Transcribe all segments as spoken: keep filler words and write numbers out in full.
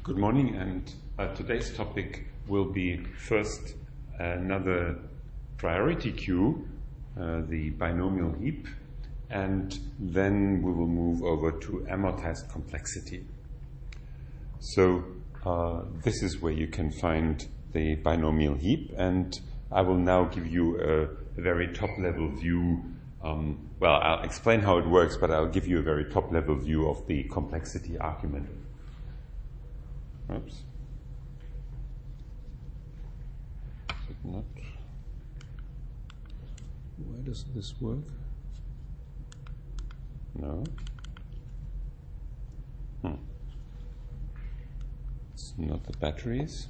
Good morning, and uh, today's topic will be first another priority queue, uh, the binomial heap, and then we will move over to amortized complexity. So uh, this is where you can find the binomial heap, and I will now give you a, a very top-level view. Um, well, I'll explain how it works, but I'll give you a very top-level view of the complexity argument. Oops. Is it not? Why does this work? No. Hmm. It's not the batteries.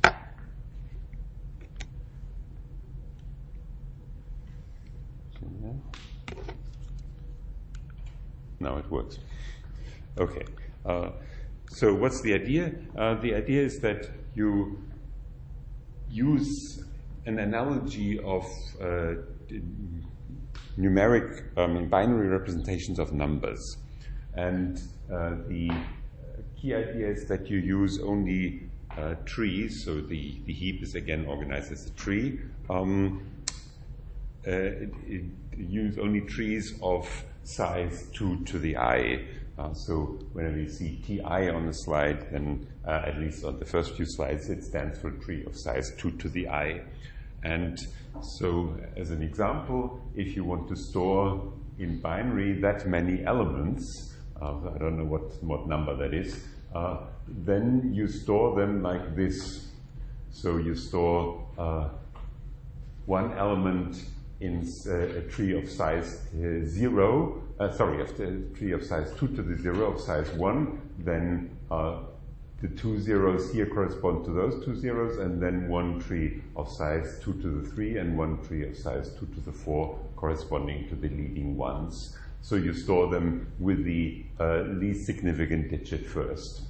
Now it works. Okay. Uh, So what's the idea? Uh, the idea is that you use an analogy of uh, numeric, um, binary representations of numbers. And uh, the key idea is that you use only uh, trees, so the, the heap is again organized as a tree. Um, uh, it, it use only trees of size two to the I. Uh, so whenever you see T I on the slide, then uh, at least on the first few slides, it stands for a tree of size two to the I. And so as an example, if you want to store in binary that many elements, uh, I don't know what, what number that is, uh, then you store them like this. So you store uh, one element in uh, a tree of size uh, zero, uh, sorry, of the tree of size two to the zero of size one, then uh, the two zeros here correspond to those two zeros, and then one tree of size two to the three and one tree of size two to the four corresponding to the leading ones. So you store them with the uh, least significant digit first.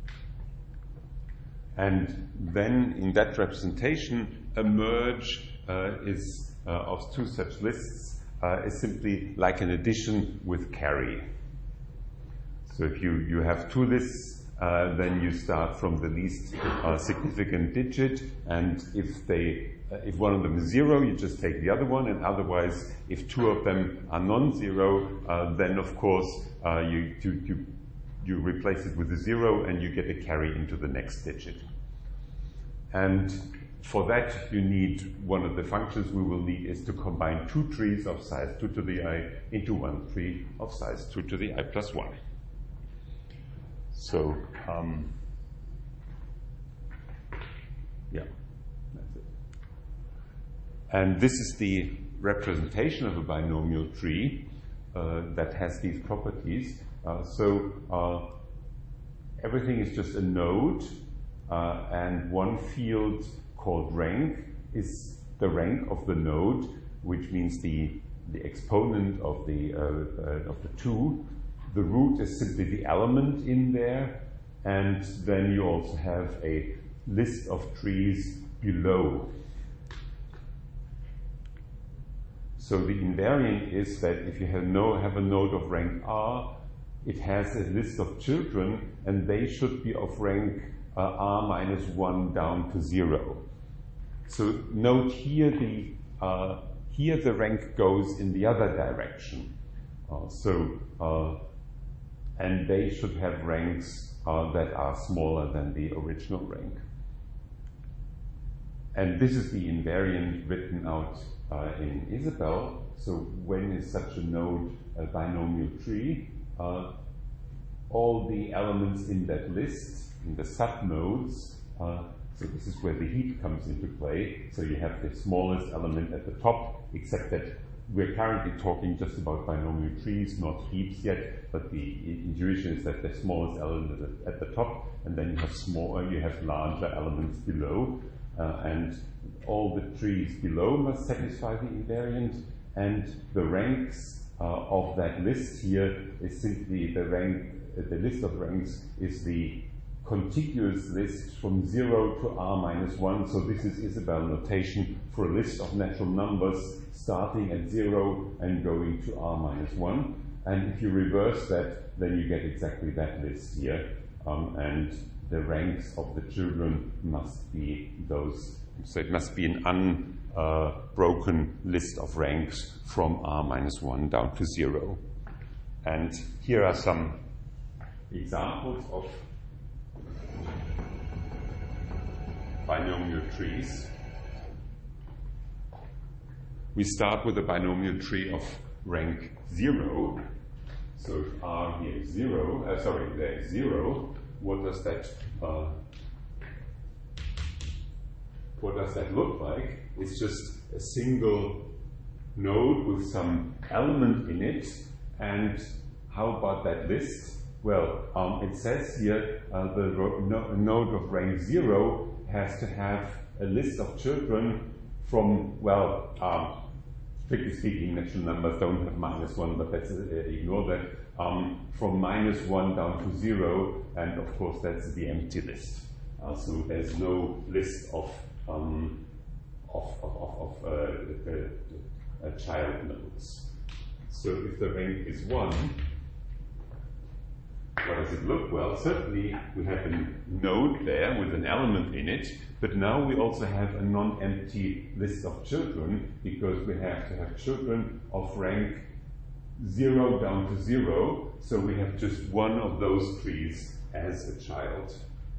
And then in that representation, a merge uh, is Uh, of two such lists uh, is simply like an addition with carry. So if you, you have two lists, uh, then you start from the least uh, significant digit, and if they uh, if one of them is zero, you just take the other one, and otherwise, if two of them are non-zero, uh, then of course uh, you, you you you replace it with a zero, and you get a carry into the next digit. And for that, you need one of the functions we will need is to combine two trees of size two to the I into one tree of size two to the I plus one. So, um, yeah, that's it. And this is the representation of a binomial tree uh, that has these properties. Uh, so, uh, everything is just a node, uh, and one field called rank is the rank of the node, which means the, the exponent of the, uh, uh, of the two. The root is simply the element in there, and then you also have a list of trees below. So the invariant is that if you have, no, have a node of rank R, it has a list of children, and they should be of rank uh, R minus one down to zero. So note here the uh, here the rank goes in the other direction. Uh, so uh, and they should have ranks uh, that are smaller than the original rank. And this is the invariant written out uh, in Isabelle. So when is such a node a binomial tree? Uh, all the elements in that list, in the subnodes, uh, so this is where the heap comes into play. So you have the smallest element at the top, except that we're currently talking just about binomial trees, not heaps yet, but the intuition is that the smallest element is at the top, and then you have smaller, you have larger elements below, uh, and all the trees below must satisfy the invariant, and the ranks uh, of that list here is simply the rank, uh, the list of ranks is the contiguous list from zero to R minus one. So this is Isabelle notation for a list of natural numbers starting at zero and going to R minus one. And if you reverse that, then you get exactly that list here. Um, and the ranks of the children must be those. So it must be an unbroken uh, list of ranks from r minus one down to zero. And here are some examples of binomial trees. We start with a binomial tree of rank zero. So if r here is zero, uh, sorry, there is zero, what does that uh, what does that look like? It's just a single node with some element in it. And how about that list? Well, um, it says here uh, the no node of rank zero has to have a list of children from, well, um, strictly speaking, natural numbers don't have minus one, but let's uh, ignore that. Um, from minus one down to zero, and of course that's the empty list. Uh, so there's no list of um, of, of, of, of uh, uh, uh, child nodes. So if the rank is one, what does it look? Well, certainly we have a node there with an element in it, but now we also have a non-empty list of children, because we have to have children of rank zero down to zero, so we have just one of those trees as a child.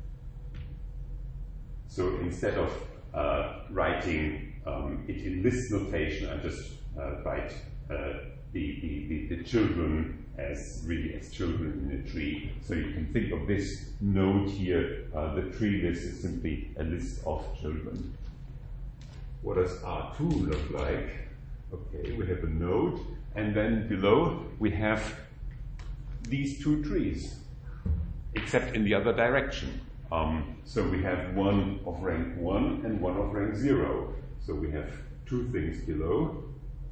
So instead of uh, writing um, it in list notation, I just uh, write uh, the, the, the, the children as really as children in a tree. So you can think of this node here, uh, the tree list is simply a list of children. What does R two look like? Okay, we have a node, and then below we have these two trees, except in the other direction. Um, so we have one of rank one and one of rank zero. So we have two things below.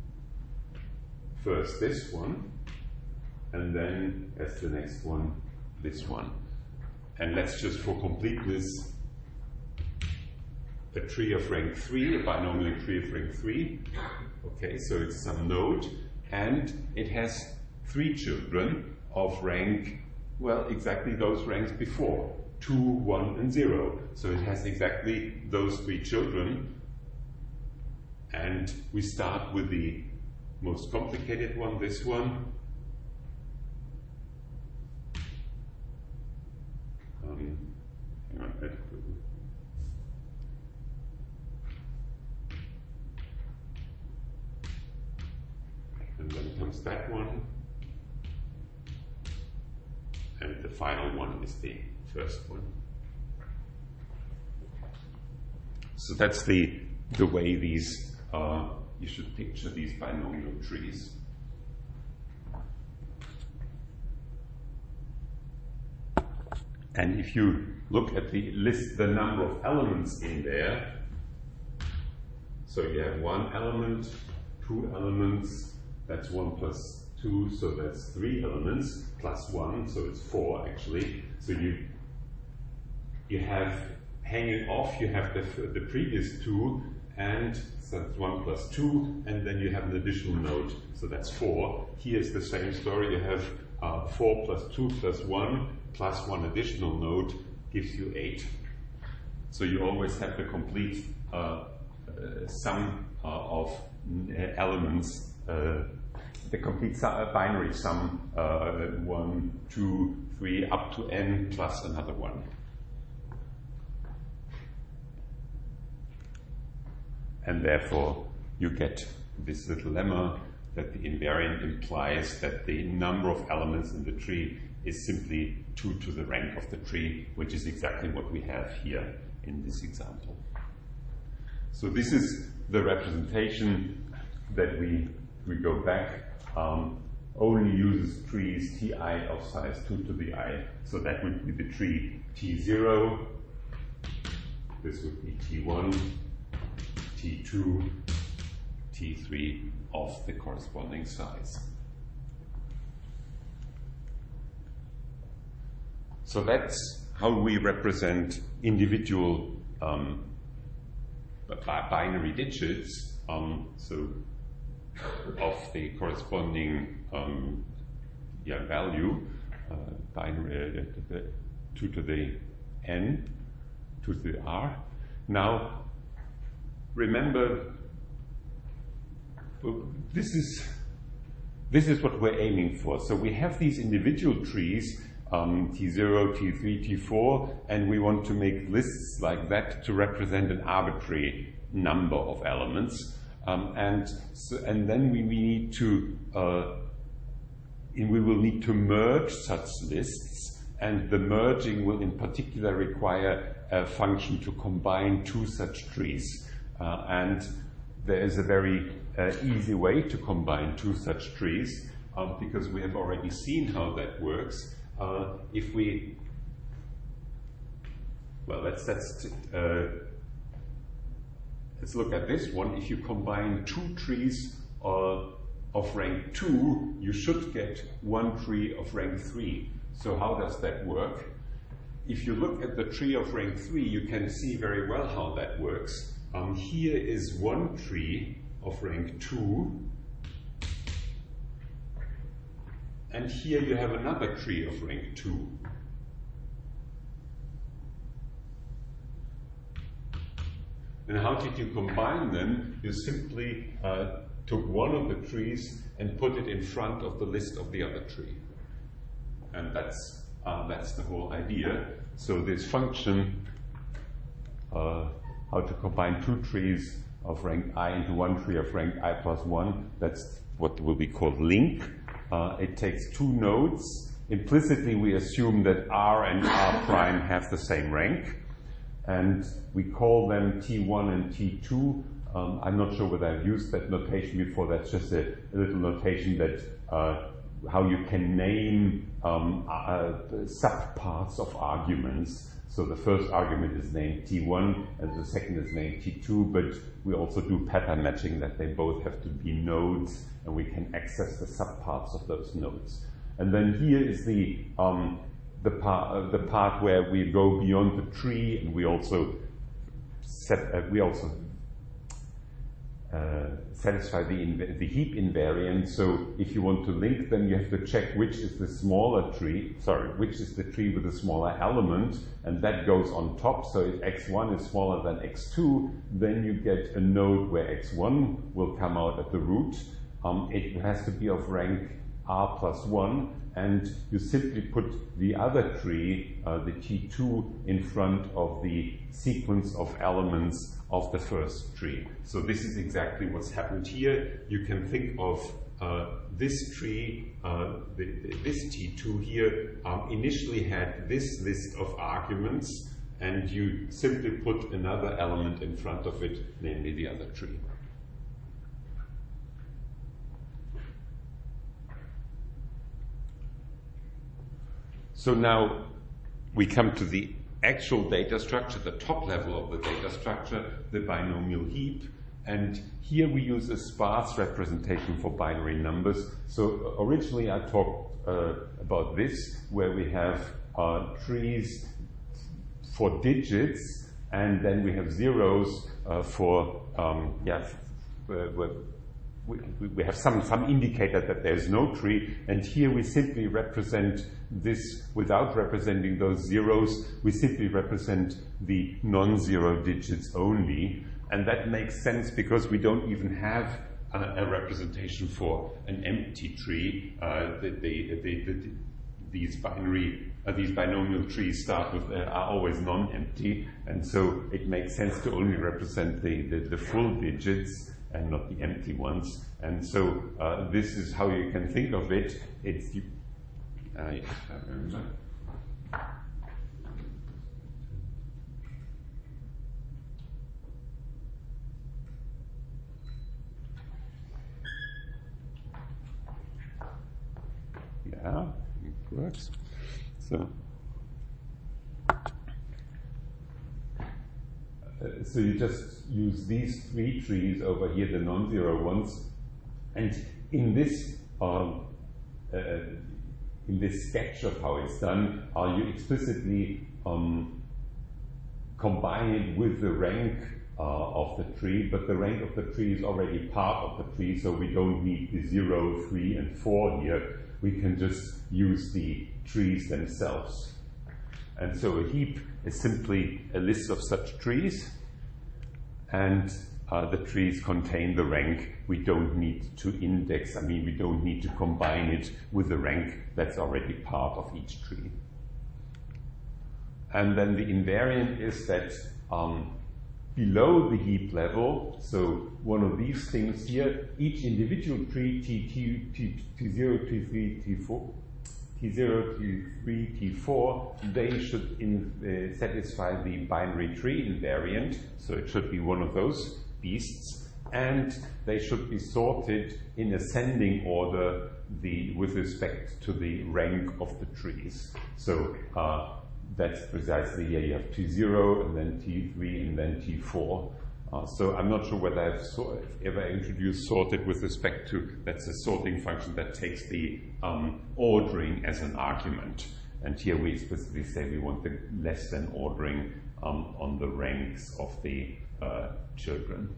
First this one, and then as the next one, this one. And let's just, for completeness, a tree of rank three, a binomial tree of rank three. Okay, so it's some node, and it has three children of rank, well, exactly those ranks before, two, one, and zero. So it has exactly those three children, and we start with the most complicated one, this one. Um, hang on. And then comes that one. And the final one is the first one. So that's the, the way these, uh, you should picture these binomial trees. And if you look at the list, the number of elements in there, so you have one element, two elements, that's one plus two, so that's three elements, plus one, so it's four actually. So you you have hanging off, you have the, the previous two, and so that's one plus two, and then you have an additional node, so that's four. Here's the same story, you have uh, four plus two plus one, plus one additional node gives you eight. So you always have the complete uh, uh, sum uh, of uh, elements, uh, the complete su uh, binary sum, uh, one, two, three, up to n plus another one. And therefore you get this little lemma that the invariant implies that the number of elements in the tree is simply two to the rank of the tree, which is exactly what we have here in this example. So this is the representation that we, we go back, um, only uses trees Ti of size two to the I. So that would be the tree T zero, this would be T one, T two, T three of the corresponding size. So that's how we represent individual um, binary digits, um, so of the corresponding um, yeah, value, uh, binary uh, two to the n to the r. Now, remember, this is, this is what we're aiming for. So we have these individual trees, um, T zero, T three, T four, and we want to make lists like that to represent an arbitrary number of elements. Um, and, so, and then we, we need to, uh, we will need to merge such lists, and the merging will in particular require a function to combine two such trees. Uh, and there is a very uh, easy way to combine two such trees, um, because we have already seen how that works. Uh, if we, well, let's, let's, uh, let's look at this one. If you combine two trees uh, of rank two, you should get one tree of rank three. So how does that work? If you look at the tree of rank three, you can see very well how that works. Um, here is one tree of rank two, and here you have another tree of rank two. And how did you combine them? You simply uh, took one of the trees and put it in front of the list of the other tree. And that's, uh, that's the whole idea. So this function, uh, how to combine two trees of rank I into one tree of rank I plus one, that's what will be called link. Uh, it takes two nodes. Implicitly, we assume that R and R prime have the same rank. And we call them T one and T two. Um, I'm not sure whether I've used that notation before. That's just a, a little notation that uh, how you can name um, uh, subparts of arguments. So the first argument is named T one and the second is named T two, but we also do pattern matching that they both have to be nodes, and we can access the subparts of those nodes. And then here is the um, the part uh, the part where we go beyond the tree, and we also set uh, we also uh, satisfy the the heap invariant. So if you want to link them, you have to check which is the smaller tree. Sorry, which is the tree with the smaller element, and that goes on top. So if x one is smaller than x two, then you get a node where x one will come out at the root. Um, it has to be of rank R plus one, and you simply put the other tree, uh, the T two, in front of the sequence of elements of the first tree. So this is exactly what's happened here. You can think of uh, this tree, uh, the, the, this T two here, um, initially had this list of arguments, and you simply put another element in front of it, namely the other tree. So now we come to the actual data structure, the top level of the data structure, the binomial heap. And here we use a sparse representation for binary numbers. So originally I talked uh, about this, where we have uh, trees for digits, and then we have zeros uh, for, um, yeah, uh, we, we have some, some indicator that there's no tree, and here we simply represent this without representing those zeros. We simply represent the non-zero digits only, and that makes sense because we don't even have a, a representation for an empty tree. Uh, the, the, the, the, these binary, uh, these binomial trees start with uh, are always non-empty, and so it makes sense to only represent the, the, the full digits and not the empty ones. And so uh, this is how you can think of it. It's you, uh, yes, I remember. Yeah, it works. So. Uh, so you just use these three trees over here, the non-zero ones, and in this um, uh, in this sketch of how it's done, uh, you explicitly um, combine it with the rank uh, of the tree, but the rank of the tree is already part of the tree, so we don't need the zero, three, and four here. We can just use the trees themselves. And so a heap is simply a list of such trees, and uh, the trees contain the rank. We don't need to index, I mean, we don't need to combine it with the rank that's already part of each tree. And then the invariant is that um, below the heap level, so one of these things here, each individual tree, T, T, T, T zero, T three, T four, T zero, T three, T four, they should in, uh, satisfy the binary tree invariant, so it should be one of those beasts, and they should be sorted in ascending order the, with respect to the rank of the trees. So uh, that's precisely, yeah, you have T zero, and then T three, and then T four. Uh, so I'm not sure whether I've so, ever introduced sorted with respect to, that's a sorting function that takes the um, ordering as an argument. And here we explicitly say we want the less than ordering um, on the ranks of the uh, children.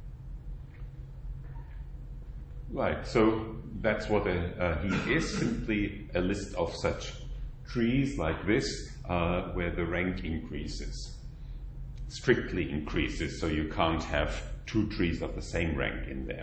Right, so that's what a, a heap is, simply a list of such trees like this, uh, where the rank increases. Strictly increases, so you can't have two trees of the same rank in there.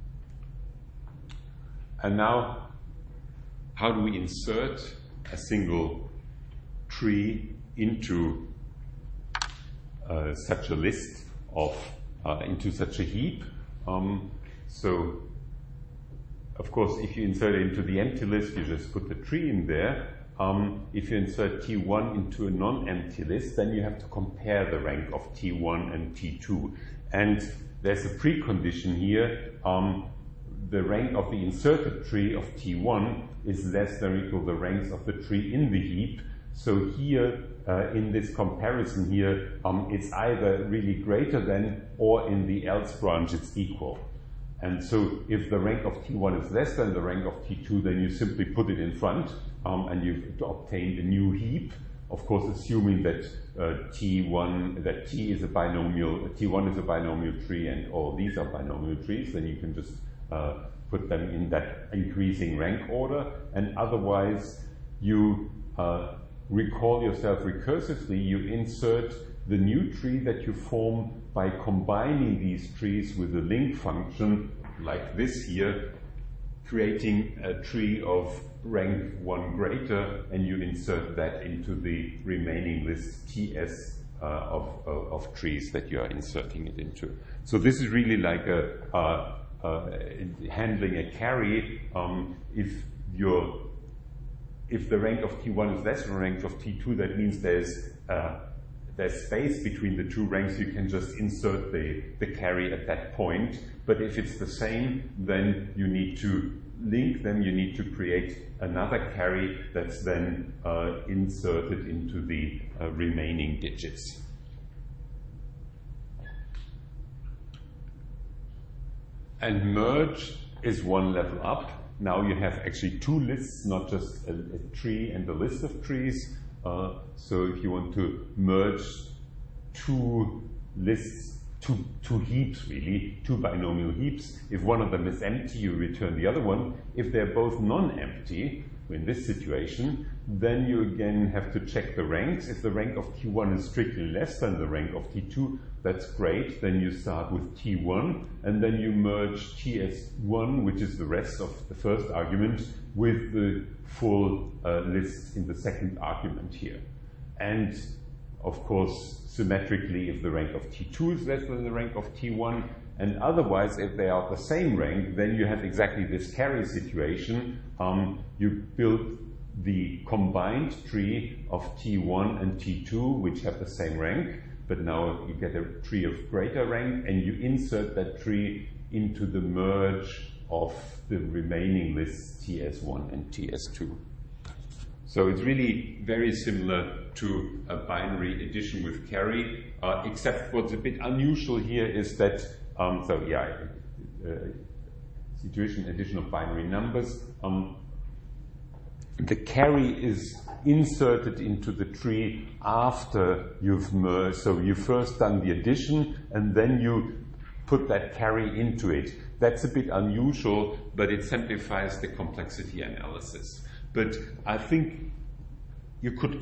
And now, how do we insert a single tree into uh, such a list of, uh, into such a heap? Um, so, of course, if you insert it into the empty list, you just put the tree in there. Um, if you insert T one into a non-empty list, then you have to compare the rank of T one and T two. And there's a precondition here. Um, the rank of the inserted tree of T one is less than or equal to the ranks of the tree in the heap. So here, uh, in this comparison here, um, it's either really greater than, or in the else branch it's equal. And so if the rank of T one is less than the rank of T two, then you simply put it in front, um, and you've obtained a new heap. Of course, assuming that uh, T one, that T is a binomial, T one is a binomial tree, and all these are binomial trees, then you can just uh, put them in that increasing rank order. And otherwise, you uh, recall yourself recursively, you insert the new tree that you form by combining these trees with a link function like this here, creating a tree of rank one greater, and you insert that into the remaining list T S uh, of, of, of trees that you are inserting it into. So this is really like a uh, uh, handling a carry. Um, if your if the rank of T one is less than the rank of T two, that means there's uh, there's space between the two ranks. You can just insert the, the carry at that point. But if it's the same, then you need to link them. You need to create another carry that's then uh, inserted into the uh, remaining digits. And merge is one level up. Now you have actually two lists, not just a, a tree and a list of trees. Uh, so if you want to merge two lists, two, two heaps really, two binomial heaps, if one of them is empty, you return the other one. If they're both non-empty, in this situation, then you again have to check the ranks. If the rank of T one is strictly less than the rank of T two, that's great. Then you start with T one, and then you merge T S one, which is the rest of the first argument, with the full uh, list in the second argument here. And of course, symmetrically, if the rank of T two is less than the rank of T one, and otherwise, if they are the same rank, then you have exactly this carry situation. Um, you build the combined tree of T one and T two, which have the same rank, but now you get a tree of greater rank, and you insert that tree into the merge of the remaining lists T S one and T S two. So it's really very similar to a binary addition with carry, uh, except what's a bit unusual here is that, um, so yeah, uh, situation addition of binary numbers. Um, the carry is inserted into the tree after you've merged. So you first done the addition, and then you put that carry into it. That's a bit unusual, but it simplifies the complexity analysis. But I think you could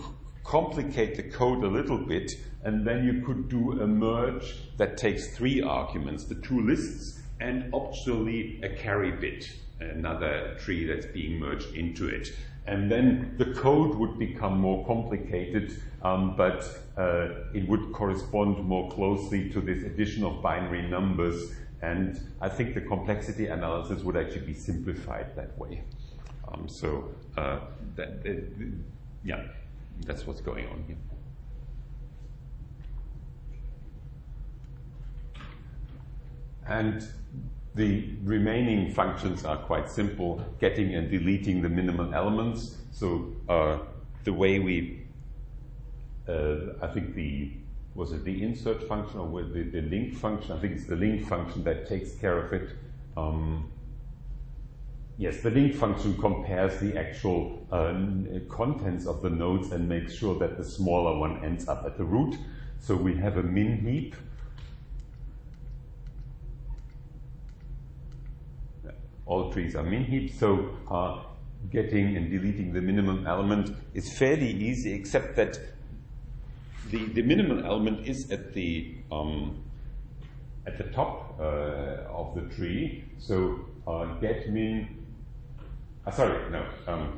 complicate the code a little bit, and then you could do a merge that takes three arguments, the two lists, and optionally a carry bit, another tree that's being merged into it. And then the code would become more complicated, um, but uh, it would correspond more closely to this addition of binary numbers. And I think the complexity analysis would actually be simplified that way. Um, so, uh, that, uh, yeah, that's what's going on here. And the remaining functions are quite simple, getting and deleting the minimal elements. So uh, the way we, uh, I think the, was it the insert function or the, the link function? I think it's the link function that takes care of it. Um, yes, the link function compares the actual uh, contents of the nodes and makes sure that the smaller one ends up at the root. So we have a min heap. All trees are min heaps, so uh, getting and deleting the minimum element is fairly easy, except that the, the minimum element is at the um, at the top uh, of the tree. So uh, get min. Uh, sorry, no. Um,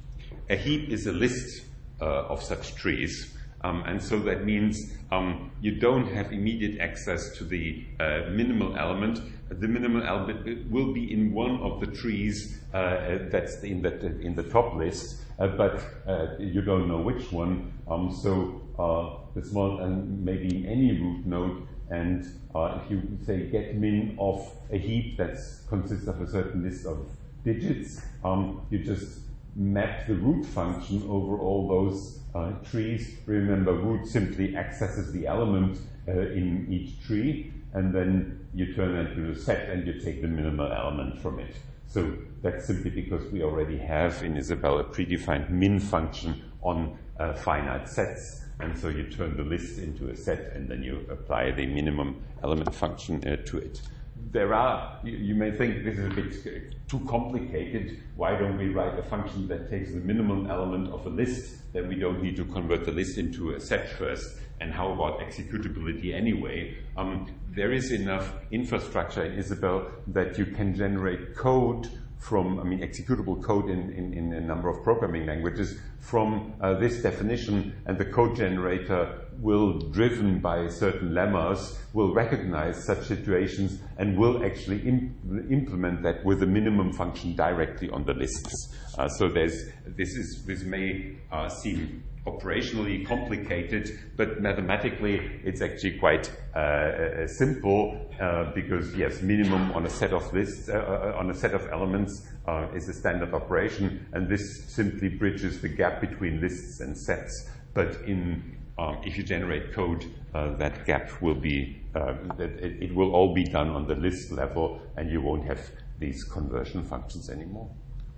a heap is a list uh, of such trees. Um, and so that means um, you don't have immediate access to the uh, minimal element. The minimal element will be in one of the trees uh, that's in the, in the top list, uh, but uh, you don't know which one. Um, so uh, the small, and maybe in any root node, and uh, if you say get min of a heap that consists of a certain list of digits, um, you just map the root function over all those Uh, trees. Remember, root simply accesses the element uh, in each tree, and then you turn it into a set and you take the minimal element from it. So that's simply because we already have in Isabelle a predefined min function on uh, finite sets, and so you turn the list into a set and then you apply the minimum element function uh, to it. There are, you, you may think this is a bit too complicated. Why don't we write a function that takes the minimum element of a list? Then we don't need to convert the list into a set first. And how about executability anyway? Um, there is enough infrastructure in Isabelle that you can generate code from, I mean, executable code in, in, in a number of programming languages from uh, this definition, and the code generator will, driven by certain lemmas, will recognize such situations and will actually imp implement that with a minimum function directly on the lists. Uh, so there's, this, is, this may uh, seem operationally complicated, but mathematically it's actually quite uh, simple uh, because yes, minimum on a set of lists, uh, on a set of elements uh, is a standard operation, and this simply bridges the gap between lists and sets. But in um, if you generate code, uh, that gap will be uh, that it, it will all be done on the list level, and you won't have these conversion functions anymore.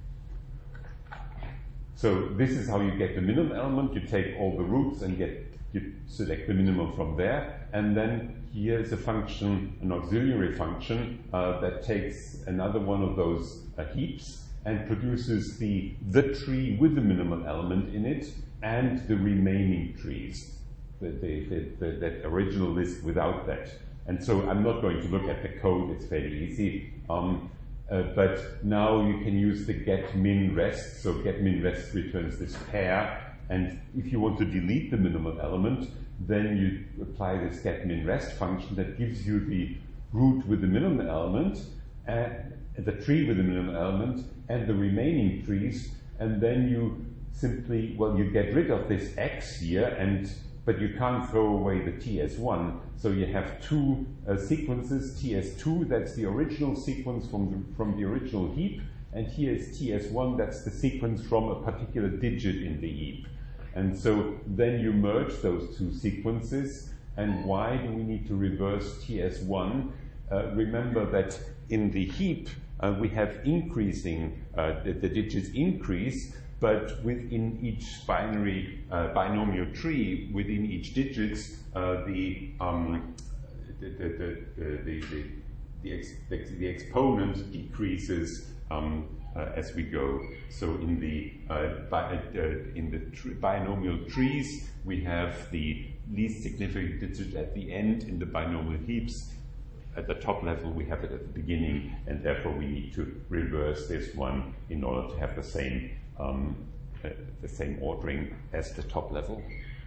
So this is how you get the minimum element. You take all the roots and get, you select the minimum from there. And then here is a function, an auxiliary function, uh, that takes another one of those uh, heaps and produces the, the tree with the minimal element in it and the remaining trees, the, the, the, the, that original list without that. And so I'm not going to look at the code. It's fairly easy. Um, Uh, but now you can use the get min rest. So get min rest returns this pair, and if you want to delete the minimal element, then you apply this get min rest function that gives you the root with the minimum element, and the tree with the minimum element, and the remaining trees, and then you simply, well, you get rid of this x here, and but you can't throw away the T S one. So you have two uh, sequences, T S two, that's the original sequence from the, from the original heap, and here is T S one, that's the sequence from a particular digit in the heap. And so then you merge those two sequences, and why do we need to reverse T S one? Uh, remember that in the heap, uh, we have increasing, uh, the, the digits increase, but within each binary uh, binomial tree, within each digit, uh, the, um, the, the, the, the, the, the, ex the, the exponent decreases um, uh, as we go. So in the uh, bi uh, in the tr binomial trees, we have the least significant digit at the end. In the binomial heaps, at the top level, we have it at the beginning, and therefore we need to reverse this one in order to have the same um, uh, the same ordering as the top level.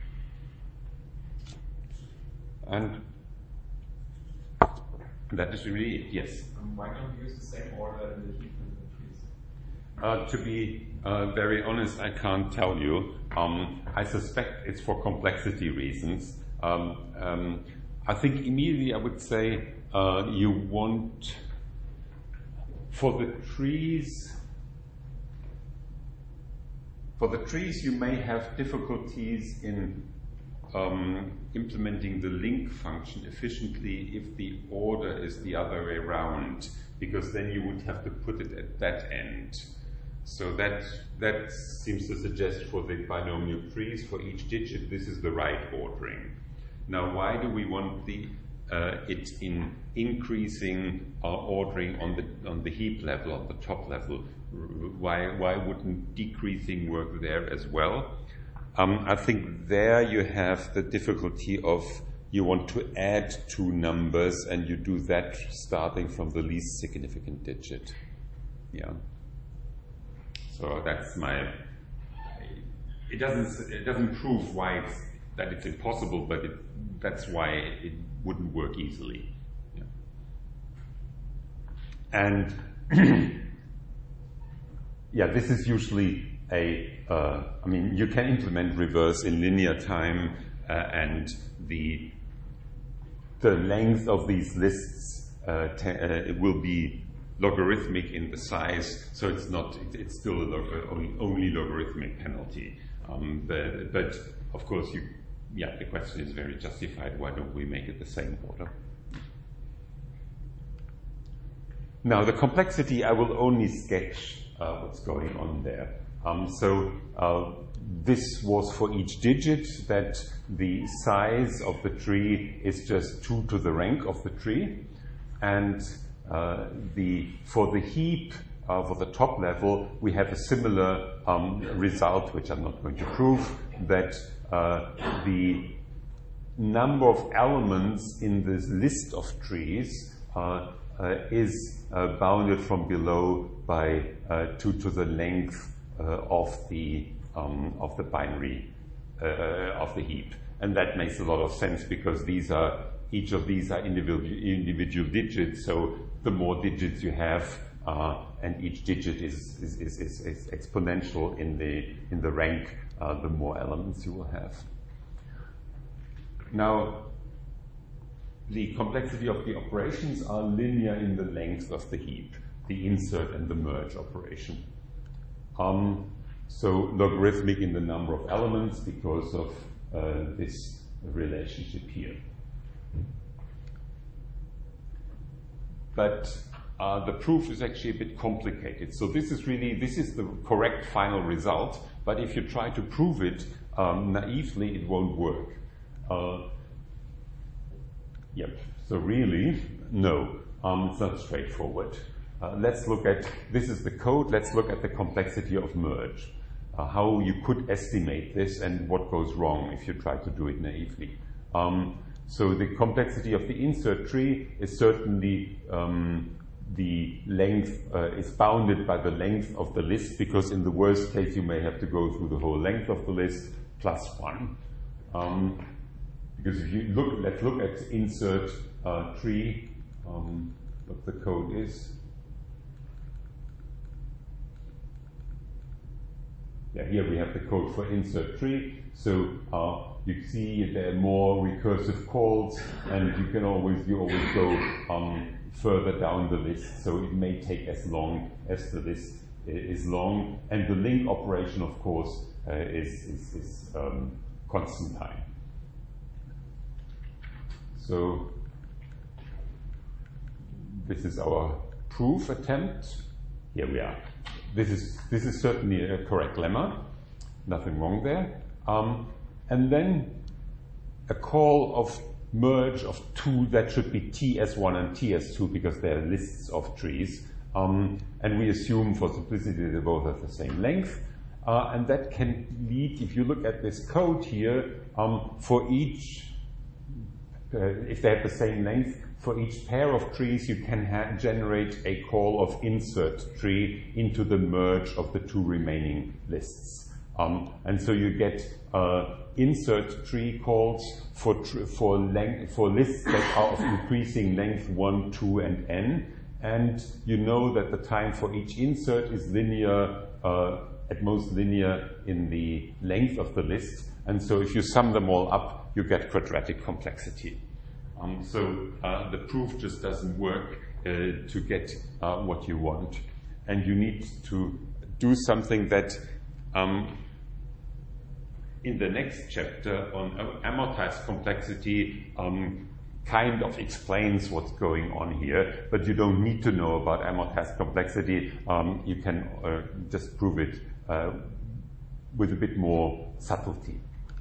And that is really it, yes. Um, why don't you use the same order in the heap and the trees? Uh, to be uh, very honest, I can't tell you. Um, I suspect it's for complexity reasons. Um, um, I think immediately I would say uh, you want, for the trees, for the trees you may have difficulties in Um, implementing the link function efficiently if the order is the other way around, because then you would have to put it at that end. So that that seems to suggest for the binomial trees, for each digit, this is the right ordering. Now, why do we want the uh, it in increasing our ordering on the on the heap level, on the top level? Why why wouldn't decreasing work there as well? Um, I think there you have the difficulty of you want to add two numbers, and you do that starting from the least significant digit. Yeah. So that's my. It doesn't. It doesn't prove why it's, that it's impossible, but it, that's why it wouldn't work easily. Yeah. And yeah, this is usually a. Uh, I mean, you can implement reverse in linear time, uh, and the the length of these lists uh, uh, it will be logarithmic in the size, so it's not. It, it's still a log only, only logarithmic penalty. Um, but, but of course, you. Yeah, the question is very justified. Why don't we make it the same order? Now, the complexity, I will only sketch uh, what's going on there. Um, so uh, this was for each digit, that the size of the tree is just two to the rank of the tree. And uh, the for the heap, uh, for the top level, we have a similar um, result, which I'm not going to prove, that uh, the number of elements in this list of trees uh, uh, is uh, bounded from below by uh, two to the length Uh, of the um, of the binary uh, of the heap, and that makes a lot of sense because these are each of these are individual individual digits. So the more digits you have, uh, and each digit is is, is is is exponential in the in the rank, uh, the more elements you will have. Now, the complexity of the operations are linear in the length of the heap, the insert and the merge operation. Um, so logarithmic in the number of elements because of uh, this relationship here. But uh, the proof is actually a bit complicated. So this is really, this is the correct final result, but if you try to prove it um, naively, it won't work. Uh, yep, so really, no, um, it's not straightforward. Uh, let's look at, this is the code, let's look at the complexity of merge. Uh, how you could estimate this and what goes wrong if you try to do it naively. Um, so the complexity of the insert tree is certainly um, the length, uh, is bounded by the length of the list, because in the worst case you may have to go through the whole length of the list plus one. Um, because if you look, let's look at insert uh, tree, um, what the code is. Yeah, here we have the code for insert tree. So uh, you see there are more recursive calls, and you can always you always go um, further down the list. So it may take as long as the list is long, and the link operation, of course, uh, is is, is um, constant time. So this is our proof attempt. Here we are. This is, this is certainly a correct lemma, nothing wrong there. Um, and then a call of merge of two that should be T S one and T S two because they're lists of trees. Um, and we assume for simplicity they both have the same length. Uh, and that can lead, if you look at this code here, um, for each, uh, if they have the same length, for each pair of trees you can ha generate a call of insert tree into the merge of the two remaining lists. Um, and so you get uh, insert tree calls for, tr for, length, for lists that are of increasing length one, two, and n. And you know that the time for each insert is linear, uh, at most linear in the length of the list. And so if you sum them all up, you get quadratic complexity. Um, so uh, the proof just doesn't work uh, to get uh, what you want. And you need to do something that um, in the next chapter on amortized complexity um, kind of explains what's going on here, but you don't need to know about amortized complexity. Um, you can uh, just prove it uh, with a bit more subtlety.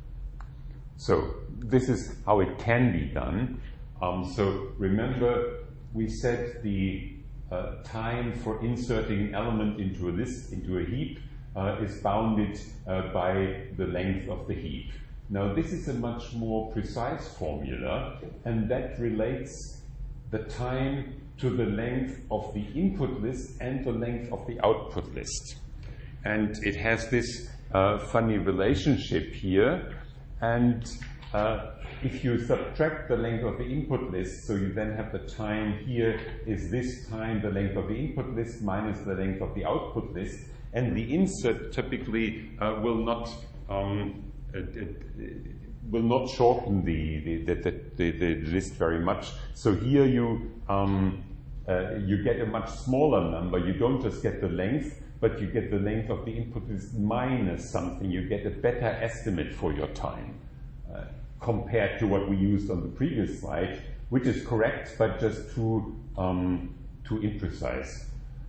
So this is how it can be done. Um, so remember, we said the uh, time for inserting an element into a list, into a heap, uh, is bounded uh, by the length of the heap. Now this is a much more precise formula, and that relates the time to the length of the input list and the length of the output list. And it has this uh, funny relationship here, and uh, if you subtract the length of the input list, so you then have the time here is this time the length of the input list minus the length of the output list, and the insert typically uh, will not um, it, it, it will not shorten the the, the, the, the list very much. So here you um, uh, you get a much smaller number. You don't just get the length, but you get the length of the input list minus something. You get a better estimate for your time uh, compared to what we used on the previous slide, which is correct, but just too um, too imprecise.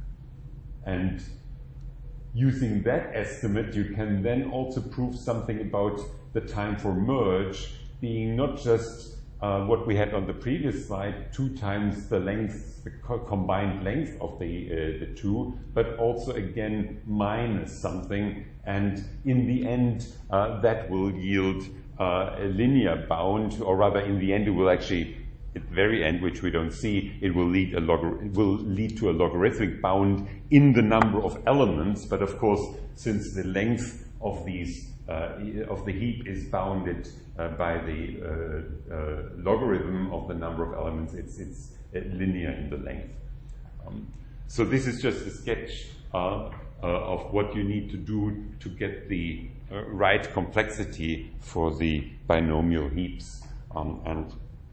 And using that estimate, you can then also prove something about the time for merge being not just uh, what we had on the previous slide, two times the length, the co combined length of the, uh, the two, but also again minus something. And in the end, uh, that will yield uh, a linear bound, or rather in the end it will actually, at the very end, which we don't see, it will lead a logor it will lead to a logarithmic bound in the number of elements. But of course, since the length of these uh, of the heap is bounded uh, by the uh, uh, logarithm of the number of elements, it's it's uh, linear in the length. Um, so this is just a sketch uh, uh, of what you need to do to get the uh, right complexity for the binomial heaps, um, and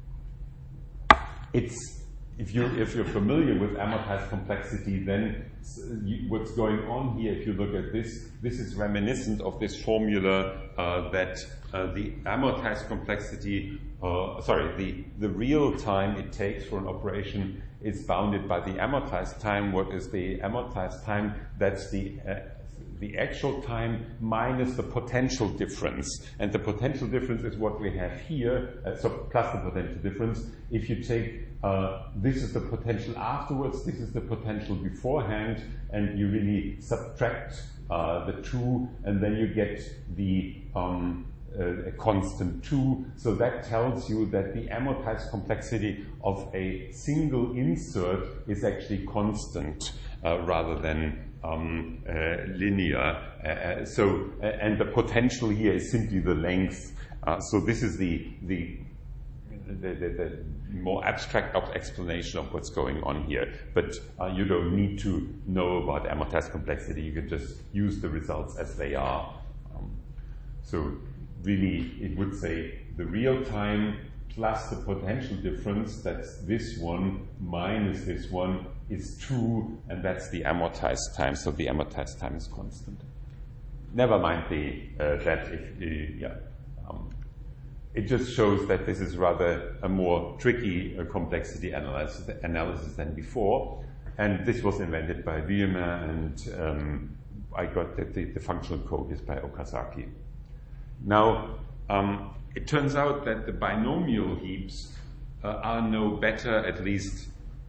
It's, if you're, if you're familiar with amortized complexity, then you, what's going on here, if you look at this, this is reminiscent of this formula uh, that uh, the amortized complexity, uh, sorry, the, the real time it takes for an operation is bounded by the amortized time. What is the amortized time? That's the uh, the actual time minus the potential difference. And the potential difference is what we have here, uh, so plus the potential difference. If you take, uh, this is the potential afterwards, this is the potential beforehand, and you really subtract uh, the two, and then you get the um, uh, a constant two. So that tells you that the amortized complexity of a single insert is actually constant uh, rather than Um, uh, linear. Uh, so, uh, and the potential here is simply the length. Uh, so this is the the, the, the the more abstract explanation of what's going on here. But uh, you don't need to know about amortized complexity. You can just use the results as they are. Um, so really, it would say the real time plus the potential difference, that's this one, minus this one, is two, and that's the amortized time. So the amortized time is constant. Never mind the uh, that if uh, yeah, um, it just shows that this is rather a more tricky uh, complexity analysis analysis than before. And this was invented by Wiemer, and um, I got that the, the functional code is by Okazaki. Now, um, it turns out that the binomial heaps uh, are no better, at least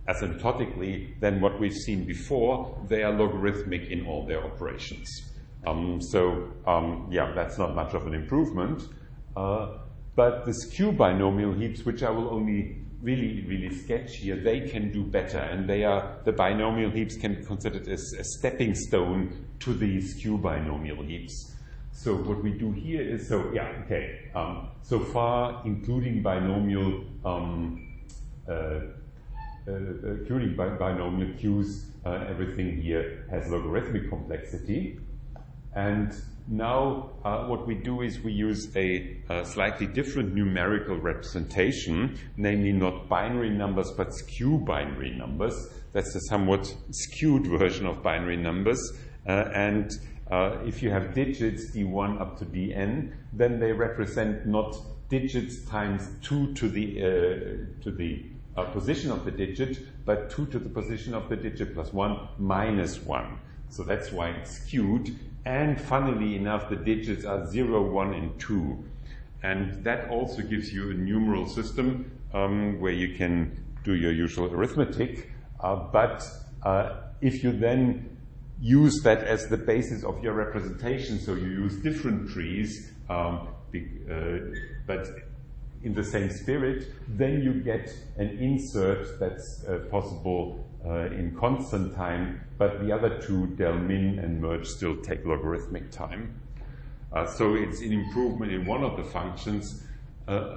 asymptotically than what we've seen before. They are logarithmic in all their operations. Um, so, um, yeah, that's not much of an improvement. Uh, but the skew binomial heaps, which I will only really, really sketch here, they can do better. And they are, the binomial heaps can be considered as a stepping stone to the skew binomial heaps. So what we do here is, so yeah, okay. Um, so far, including binomial, um, uh, uh, including bi binomial queues, uh, everything here has logarithmic complexity. And now uh, what we do is we use a, a slightly different numerical representation, namely not binary numbers but skew binary numbers. That's a somewhat skewed version of binary numbers. Uh, and uh, if you have digits d one up to dn, then they represent not digits times two to the, uh, to the uh, position of the digit, but two to the position of the digit plus one minus one. So that's why it's skewed. And funnily enough, the digits are zero, one, and two. And that also gives you a numeral system um, where you can do your usual arithmetic. Uh, but uh, if you then use that as the basis of your representation, so you use different trees, um, be, uh, but in the same spirit, then you get an insert that's uh, possible uh, in constant time, but the other two, del min and merge, still take logarithmic time. Uh, so it's an improvement in one of the functions. Uh,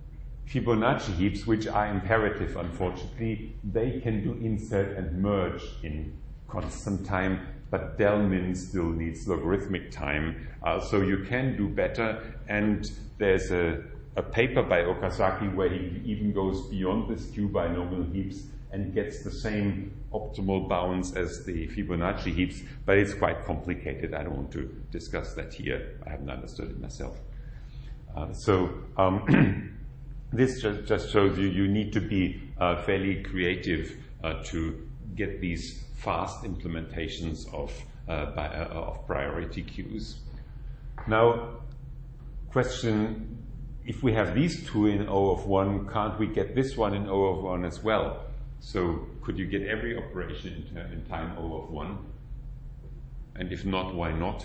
Fibonacci heaps, which are imperative, unfortunately, they can do insert and merge in constant time, but del min still needs logarithmic time. Uh, so you can do better, and there's a a paper by Okazaki where he even goes beyond the skew binomial heaps and gets the same optimal bounds as the Fibonacci heaps, but it's quite complicated. I don't want to discuss that here. I haven't understood it myself. Uh, so um, this just, just shows you you need to be uh, fairly creative uh, to get these fast implementations of, uh, by, uh, of priority queues. Now, question, if we have these two in O of one, can't we get this one in O of one as well? So could you get every operation in, in time O of one? And if not, why not?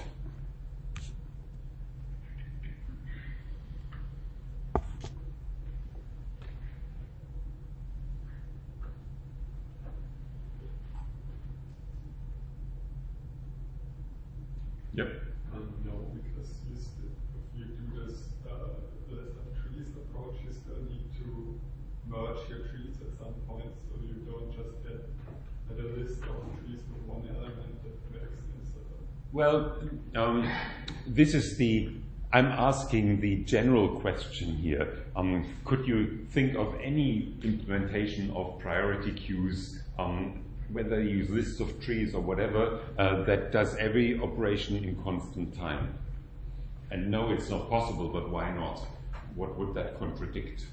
Yep. Um, no, because you still, if you do this uh, list of trees approach, you still need to merge your trees at some point, so you don't just get at a list of trees with one element that makes insert. Well, um, this is the, I'm asking the general question here. Um, could you think of any implementation of priority queues, um, whether you use lists of trees or whatever, uh, that does every operation in constant time? And no, it's not possible, but why not? What would that contradict?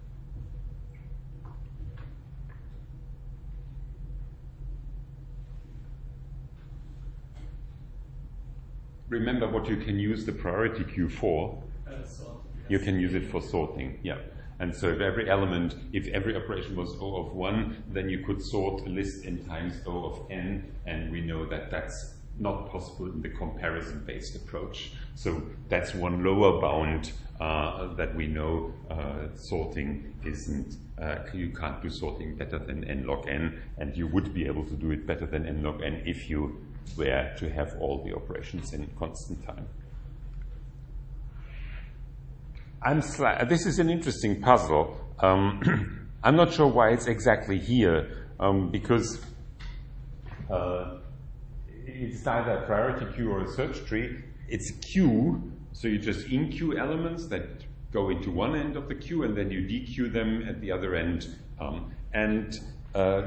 Remember what you can use the priority queue for. You can use it for sorting, yeah. And so if every element, if every operation was O of one, then you could sort a list in times O of n, and we know that that's not possible in the comparison-based approach. So that's one lower bound uh, that we know uh, sorting isn't, uh, you can't do sorting better than n log n, and you would be able to do it better than n log n if you were to have all the operations in constant time. I'm sli- this is an interesting puzzle. Um, I'm not sure why it's exactly here, um, because uh, it's either a priority queue or a search tree. It's a queue, so you just in-queue elements that go into one end of the queue, and then you de-queue them at the other end. Um, and uh,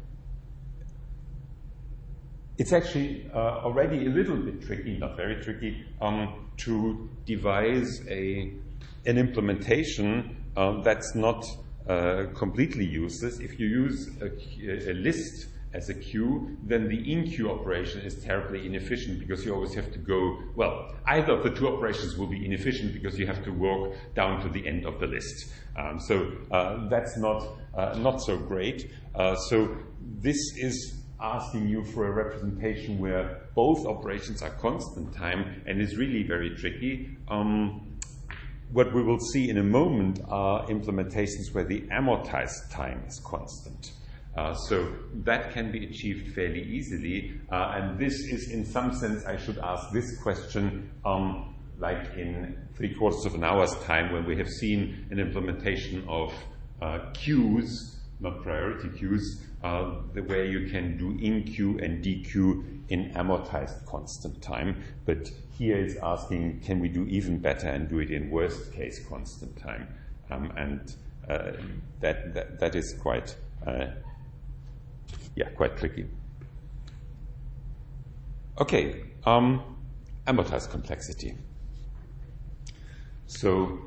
it's actually uh, already a little bit tricky, not very tricky, um, to devise a an implementation um, that's not uh, completely useless. If you use a, a list as a queue, then the in-queue operation is terribly inefficient because you always have to go, well, either of the two operations will be inefficient because you have to work down to the end of the list. Um, so uh, that's not, uh, not so great. Uh, so this is asking you for a representation where both operations are constant time and is really very tricky. Um, what we will see in a moment are implementations where the amortized time is constant. Uh, so that can be achieved fairly easily, uh, and this is, in some sense, I should ask this question, um, like in three quarters of an hour's time, when we have seen an implementation of uh, queues, not priority queues, uh, where you can do in-queue and de-queue in amortized constant time. But here it's asking, can we do even better and do it in worst-case constant time? Um, and uh, that, that that is quite. Uh, Yeah, quite tricky. Okay, um, amortized complexity. So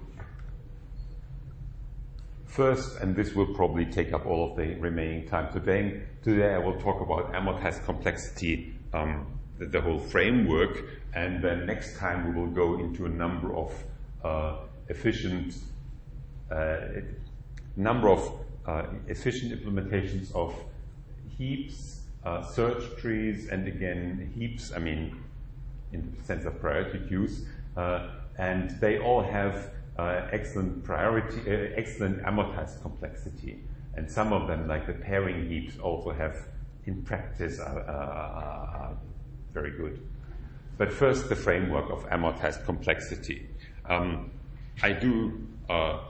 first, and this will probably take up all of the remaining time today, today I will talk about amortized complexity, um, the, the whole framework, and then next time we will go into a number of uh, efficient, uh, number of uh, efficient implementations of heaps, uh, search trees, and again, heaps, I mean, in the sense of priority queues, uh, and they all have uh, excellent priority, uh, excellent amortized complexity. And some of them, like the pairing heaps, also have, in practice, are, uh, are very good. But first, the framework of amortized complexity. Um, I do uh,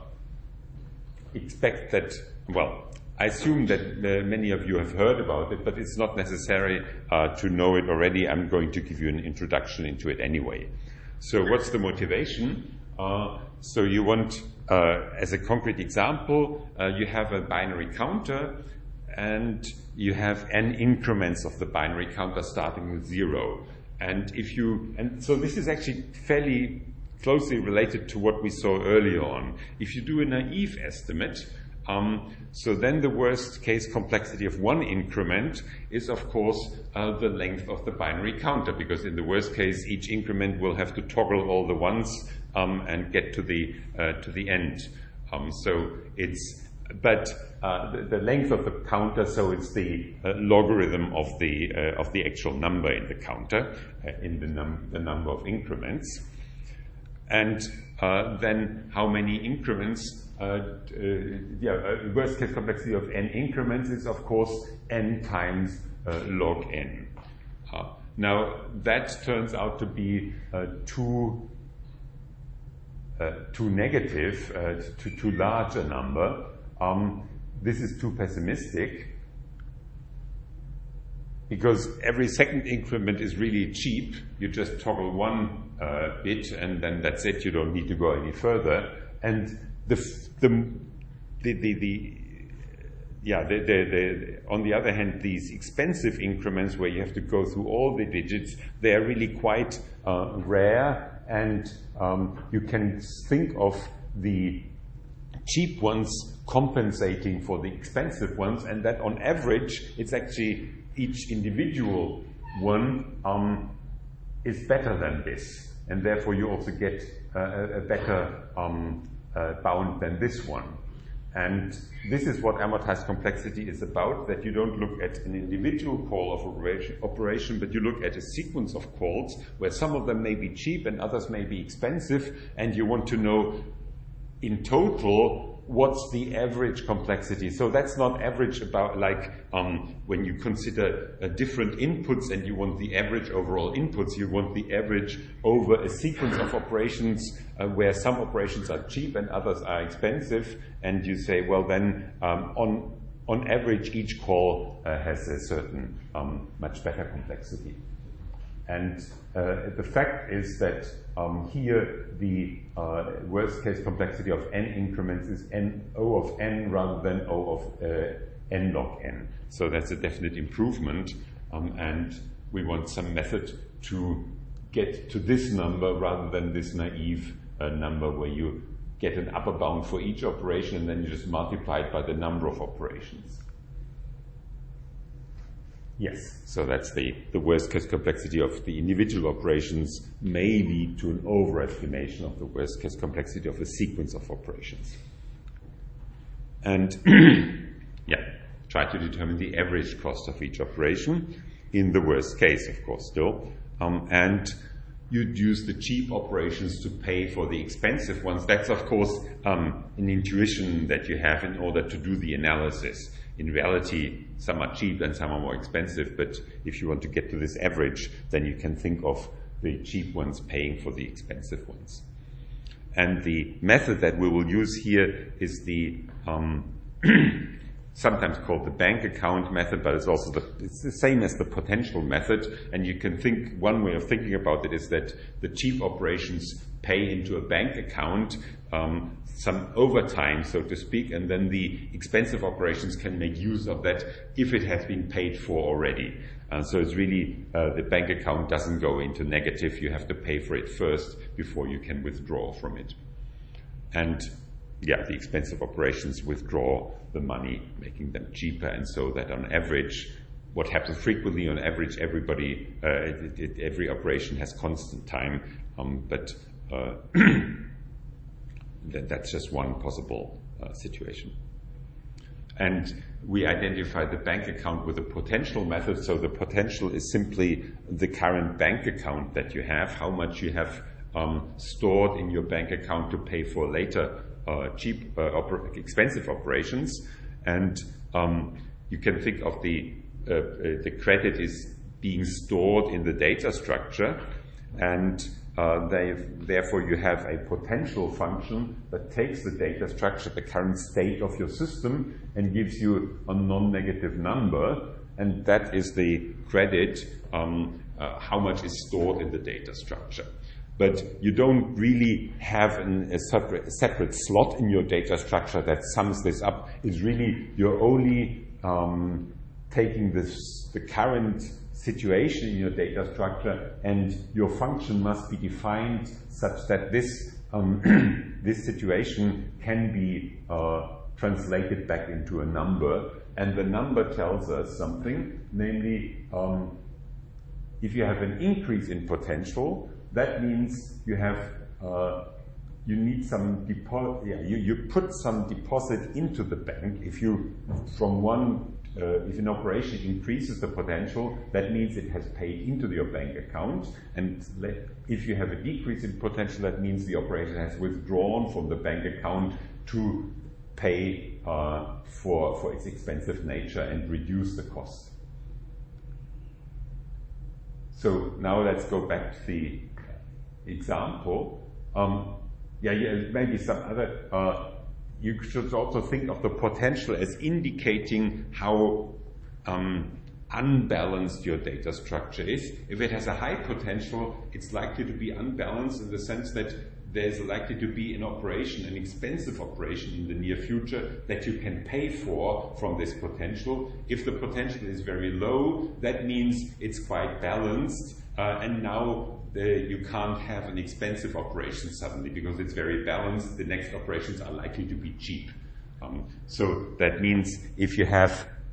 expect that, well, I assume that uh, many of you have heard about it, but it's not necessary uh, to know it already. I'm going to give you an introduction into it anyway. So what's the motivation? Uh, so you want, uh, as a concrete example, uh, you have a binary counter, and you have n increments of the binary counter starting with zero. And if you, and so this is actually fairly closely related to what we saw earlier on. If you do a naive estimate, Um, so then the worst case complexity of one increment is, of course, uh, the length of the binary counter, because in the worst case, each increment will have to toggle all the ones um, and get to the uh, to the end. Um, so it's, but uh, the, the length of the counter, so it's the uh, logarithm of the uh, of the actual number in the counter, uh, in the num the number of increments, and uh, then how many increments. Uh, uh, yeah, uh, worst case complexity of n increments is, of course, n times uh, log n. Uh, now, that turns out to be uh, too, uh, too negative, uh, too, too large a number. Um, this is too pessimistic, because every second increment is really cheap. You just toggle one uh, bit, and then that's it. You don't need to go any further. And The, the, the, the, the yeah, the, the, the, on the other hand, these expensive increments where you have to go through all the digits, they are really quite uh, rare, and um, you can think of the cheap ones compensating for the expensive ones, and that on average, it's actually each individual one um, is better than this, and therefore you also get uh, a, a better um, Uh, bound than this one. And this is what amortized complexity is about, that you don't look at an individual call of operation, operation, but you look at a sequence of calls where some of them may be cheap and others may be expensive, and you want to know in total what's the average complexity. So that's not average about like um, when you consider uh, different inputs and you want the average overall inputs, you want the average over a sequence of operations uh, where some operations are cheap and others are expensive, and you say, well then um, on, on average each call uh, has a certain um, much better complexity. And uh, the fact is that um, here the uh, worst case complexity of n increments is n O of n rather than O of uh, n log n. So that's a definite improvement, um, and we want some method to get to this number rather than this naive uh, number where you get an upper bound for each operation and then you just multiply it by the number of operations. Yes, so that's the, the worst case complexity of the individual operations may lead to an overestimation of the worst case complexity of a sequence of operations. And yeah, try to determine the average cost of each operation in the worst case, of course, still. Um, and you'd use the cheap operations to pay for the expensive ones. That's, of course, um, an intuition that you have in order to do the analysis. In reality, some are cheap and some are more expensive, but if you want to get to this average, then you can think of the cheap ones paying for the expensive ones. And the method that we will use here is the um, sometimes called the bank account method, but it's also the, it's the same as the potential method. And you can think, one way of thinking about it is that the cheap operations pay into a bank account um, some overtime, so to speak, and then the expensive operations can make use of that if it has been paid for already. Uh, so it's really, uh, the bank account doesn't go into negative. You have to pay for it first before you can withdraw from it. And yeah, the expensive operations withdraw the money, making them cheaper, and so that on average, what happens frequently on average, everybody, uh, it, it, every operation has constant time, um, but uh, that, that's just one possible uh, situation. And we identify the bank account with a potential method. So the potential is simply the current bank account that you have, how much you have um, stored in your bank account to pay for later uh, cheap, uh, oper- expensive operations. And um, you can think of the uh, uh, the credit is being stored in the data structure, and Uh, they, therefore, you have a potential function that takes the data structure, the current state of your system, and gives you a non-negative number, and that is the credit, um, uh, how much is stored in the data structure. But you don't really have an, a, separate, a separate slot in your data structure that sums this up. It's really, you're only um, taking this, the current situation in your data structure, and your function must be defined such that this um, this situation can be uh, translated back into a number, and the number tells us something, namely um, if you have an increase in potential, that means you have uh, you need some deposit. Yeah, you, you put some deposit into the bank. If you from one Uh, if an operation increases the potential, that means it has paid into your bank account. And let, if you have a decrease in potential, that means the operation has withdrawn from the bank account to pay uh, for, for its expensive nature and reduce the cost. So now let's go back to the example. Um, yeah, yeah, maybe some other... Uh, You should also think of the potential as indicating how um, unbalanced your data structure is. If it has a high potential, it's likely to be unbalanced in the sense that there's likely to be an operation, an expensive operation in the near future that you can pay for from this potential. If the potential is very low, that means it's quite balanced, uh, and now The, you can't have an expensive operation suddenly because it's very balanced. The next operations are likely to be cheap. Um, so that means if you have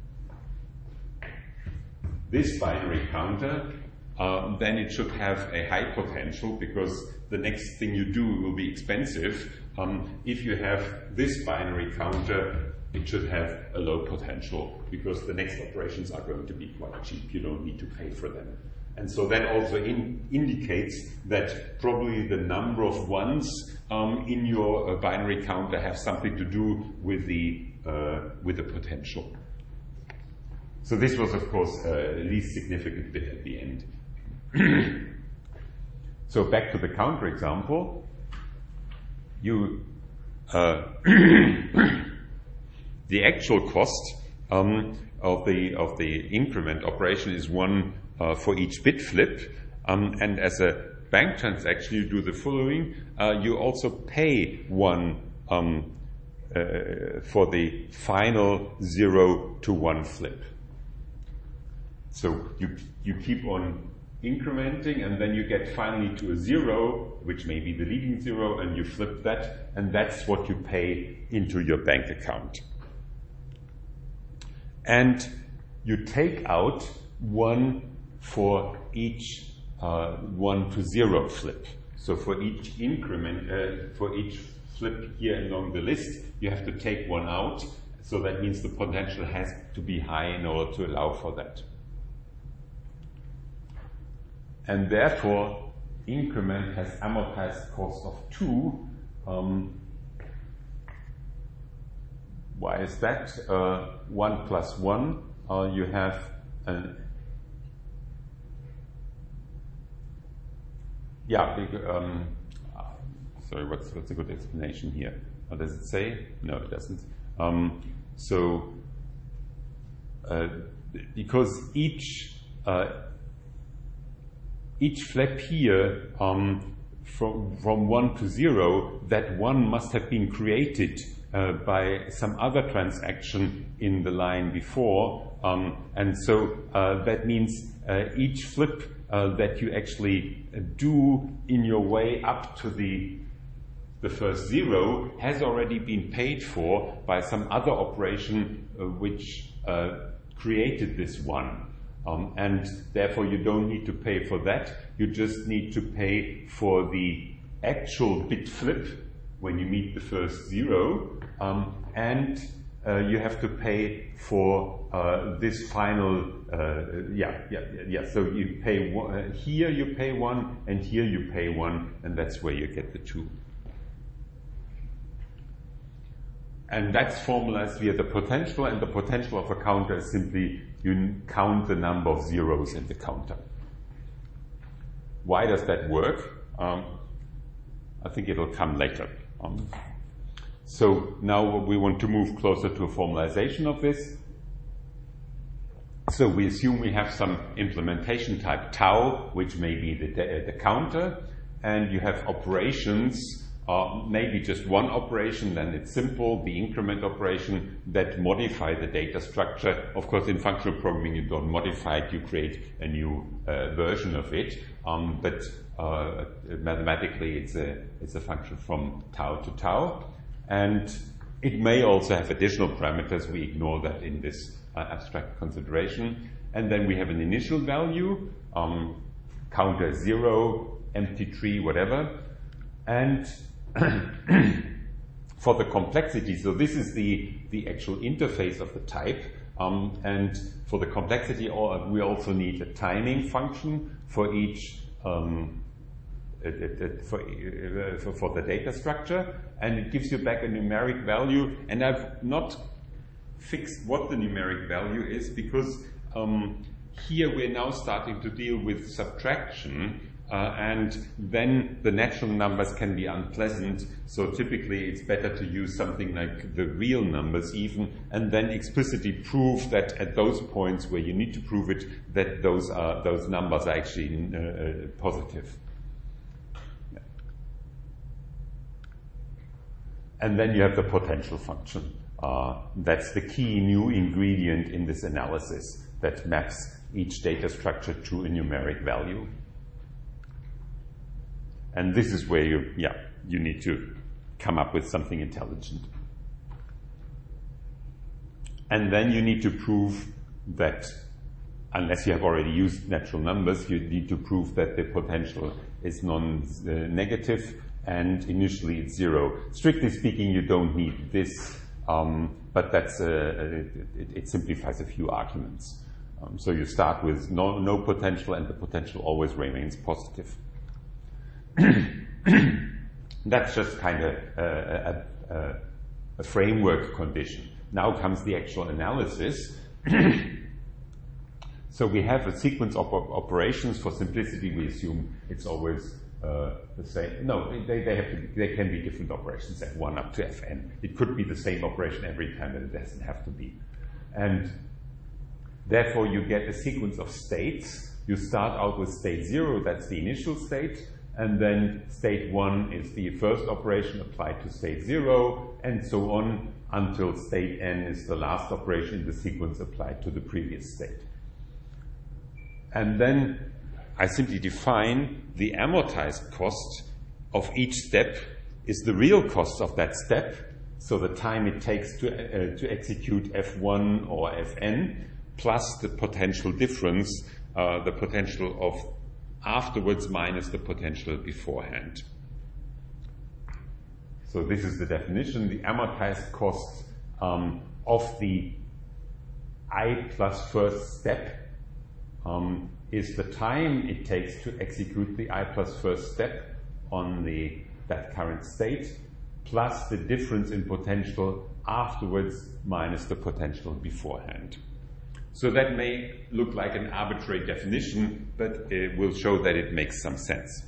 this binary counter, uh, then it should have a high potential because the next thing you do will be expensive. Um, if you have this binary counter, it should have a low potential because the next operations are going to be quite cheap. You don't need to pay for them. And so that also in, indicates that probably the number of ones um, in your uh, binary counter have something to do with the uh, with the potential. So this was, of course, uh, the least significant bit at the end. So back to the counter example. You uh, the actual cost um, of the of the increment operation is one. Uh, for each bit flip, um, and as a bank transaction you do the following. Uh, you also pay one um, uh, for the final zero to one flip. So you you keep on incrementing, and then you get finally to a zero, which may be the leading zero, and you flip that, and that's what you pay into your bank account. And you take out one for each uh, one to zero flip. So for each increment, uh, for each flip here along the list, you have to take one out. So that means the potential has to be high in order to allow for that. And therefore, increment has amortized cost of two. Um, why is that? Uh, one plus one, uh, you have an yeah, big, um, sorry, what's, what's a good explanation here? What does it say? No, it doesn't. Um, so, uh, because each uh, each flap here um, from from one to zero, that one must have been created uh, by some other transaction in the line before, um, and so uh, that means uh, each flip uh, that you actually do in your way up to the the first zero has already been paid for by some other operation uh, which uh, created this one. Um, and therefore you don't need to pay for that. You just need to pay for the actual bit flip when you meet the first zero. Um, and uh, you have to pay for uh, this final, uh, yeah, yeah, yeah. So you pay one, uh, here you pay one, and here you pay one, and that's where you get the two. And that's formalized via the potential, and the potential of a counter is simply you count the number of zeros in the counter. Why does that work? Um, I think it'll come later. Um, so now we want to move closer to a formalization of this. So we assume we have some implementation type tau, which may be the, the counter, and you have operations. Uh, maybe just one operation, then it's simple, the increment operation that modify the data structure. Of course, in functional programming, you don't modify it, you create a new uh, version of it. Um, but uh, mathematically, it's a, it's a function from tau to tau. And it may also have additional parameters. We ignore that in this uh, abstract consideration. And then we have an initial value, um, counter zero, empty tree, whatever. And for the complexity, so this is the, the actual interface of the type, um, and for the complexity, we also need a timing function for each, um, it, it, it, for, uh, for, for the data structure, and it gives you back a numeric value, and I've not fixed what the numeric value is, because um, here we're now starting to deal with subtraction. Uh, and then the natural numbers can be unpleasant, so typically it's better to use something like the real numbers even, and then explicitly prove that at those points where you need to prove it, that those are those numbers are actually uh, positive. Yeah. And then you have the potential function. Uh, that's the key new ingredient in this analysis that maps each data structure to a numeric value. And this is where you, yeah, you need to come up with something intelligent. And then you need to prove that, unless you have already used natural numbers, you need to prove that the potential is non-negative, and initially it's zero. Strictly speaking, you don't need this, um, but that's uh, it, it simplifies a few arguments. Um, so you start with no, no potential, and the potential always remains positive. That's just kind of a, a, a framework condition. Now comes the actual analysis. So we have a sequence of op operations. For simplicity, we assume it's always uh, the same. No, they, they, have to be, they can be different operations, f one up to fn. It could be the same operation every time, but it doesn't have to be. And therefore, you get a sequence of states. You start out with state zero, that's the initial state. And then state one is the first operation applied to state zero, and so on until state n is the last operation in the sequence applied to the previous state. And then I simply define the amortized cost of each step is the real cost of that step, so the time it takes to, uh, to execute f one or fn, plus the potential difference, uh, the potential of afterwards minus the potential beforehand. So this is the definition. The amortized cost um, of the I plus first step um, is the time it takes to execute the I plus first step on the that current state, plus the difference in potential afterwards minus the potential beforehand. So that may look like an arbitrary definition, but it will show that it makes some sense.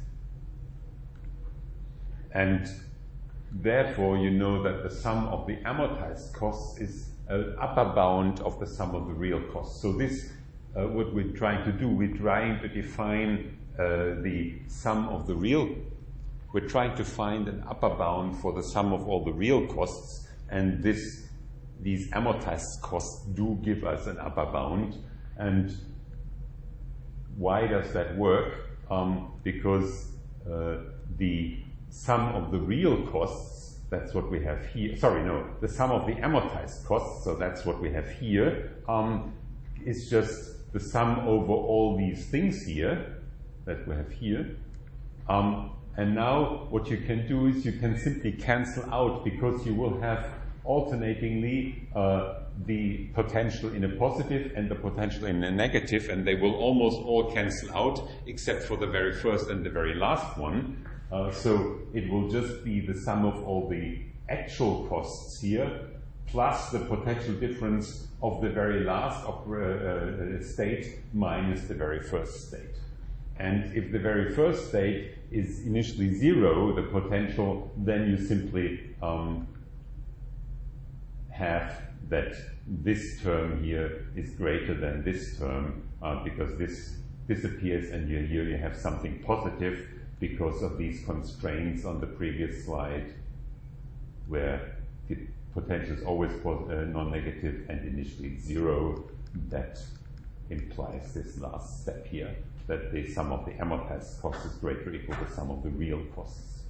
And therefore, you know that the sum of the amortized costs is an upper bound of the sum of the real costs. So this, uh, what we're trying to do, we're trying to define uh, the sum of the real. We're trying to find an upper bound for the sum of all the real costs, and this, these amortized costs do give us an upper bound. And why does that work? Um, because uh, the sum of the real costs, that's what we have here. Sorry, no, the sum of the amortized costs, so that's what we have here, um, is just the sum over all these things here that we have here. Um, and now what you can do is you can simply cancel out, because you will have alternatingly uh, the potential in a positive and the potential in a negative, and they will almost all cancel out except for the very first and the very last one. Uh, so it will just be the sum of all the actual costs here plus the potential difference of the very last uh, state minus the very first state. And if the very first state is initially zero, the potential, then you simply um, have that this term here is greater than this term uh, because this disappears, and you, here you have something positive because of these constraints on the previous slide where the potential is always uh, non-negative and initially zero. That implies this last step here, that the sum of the amortized cost is greater or equal to the sum of the real costs.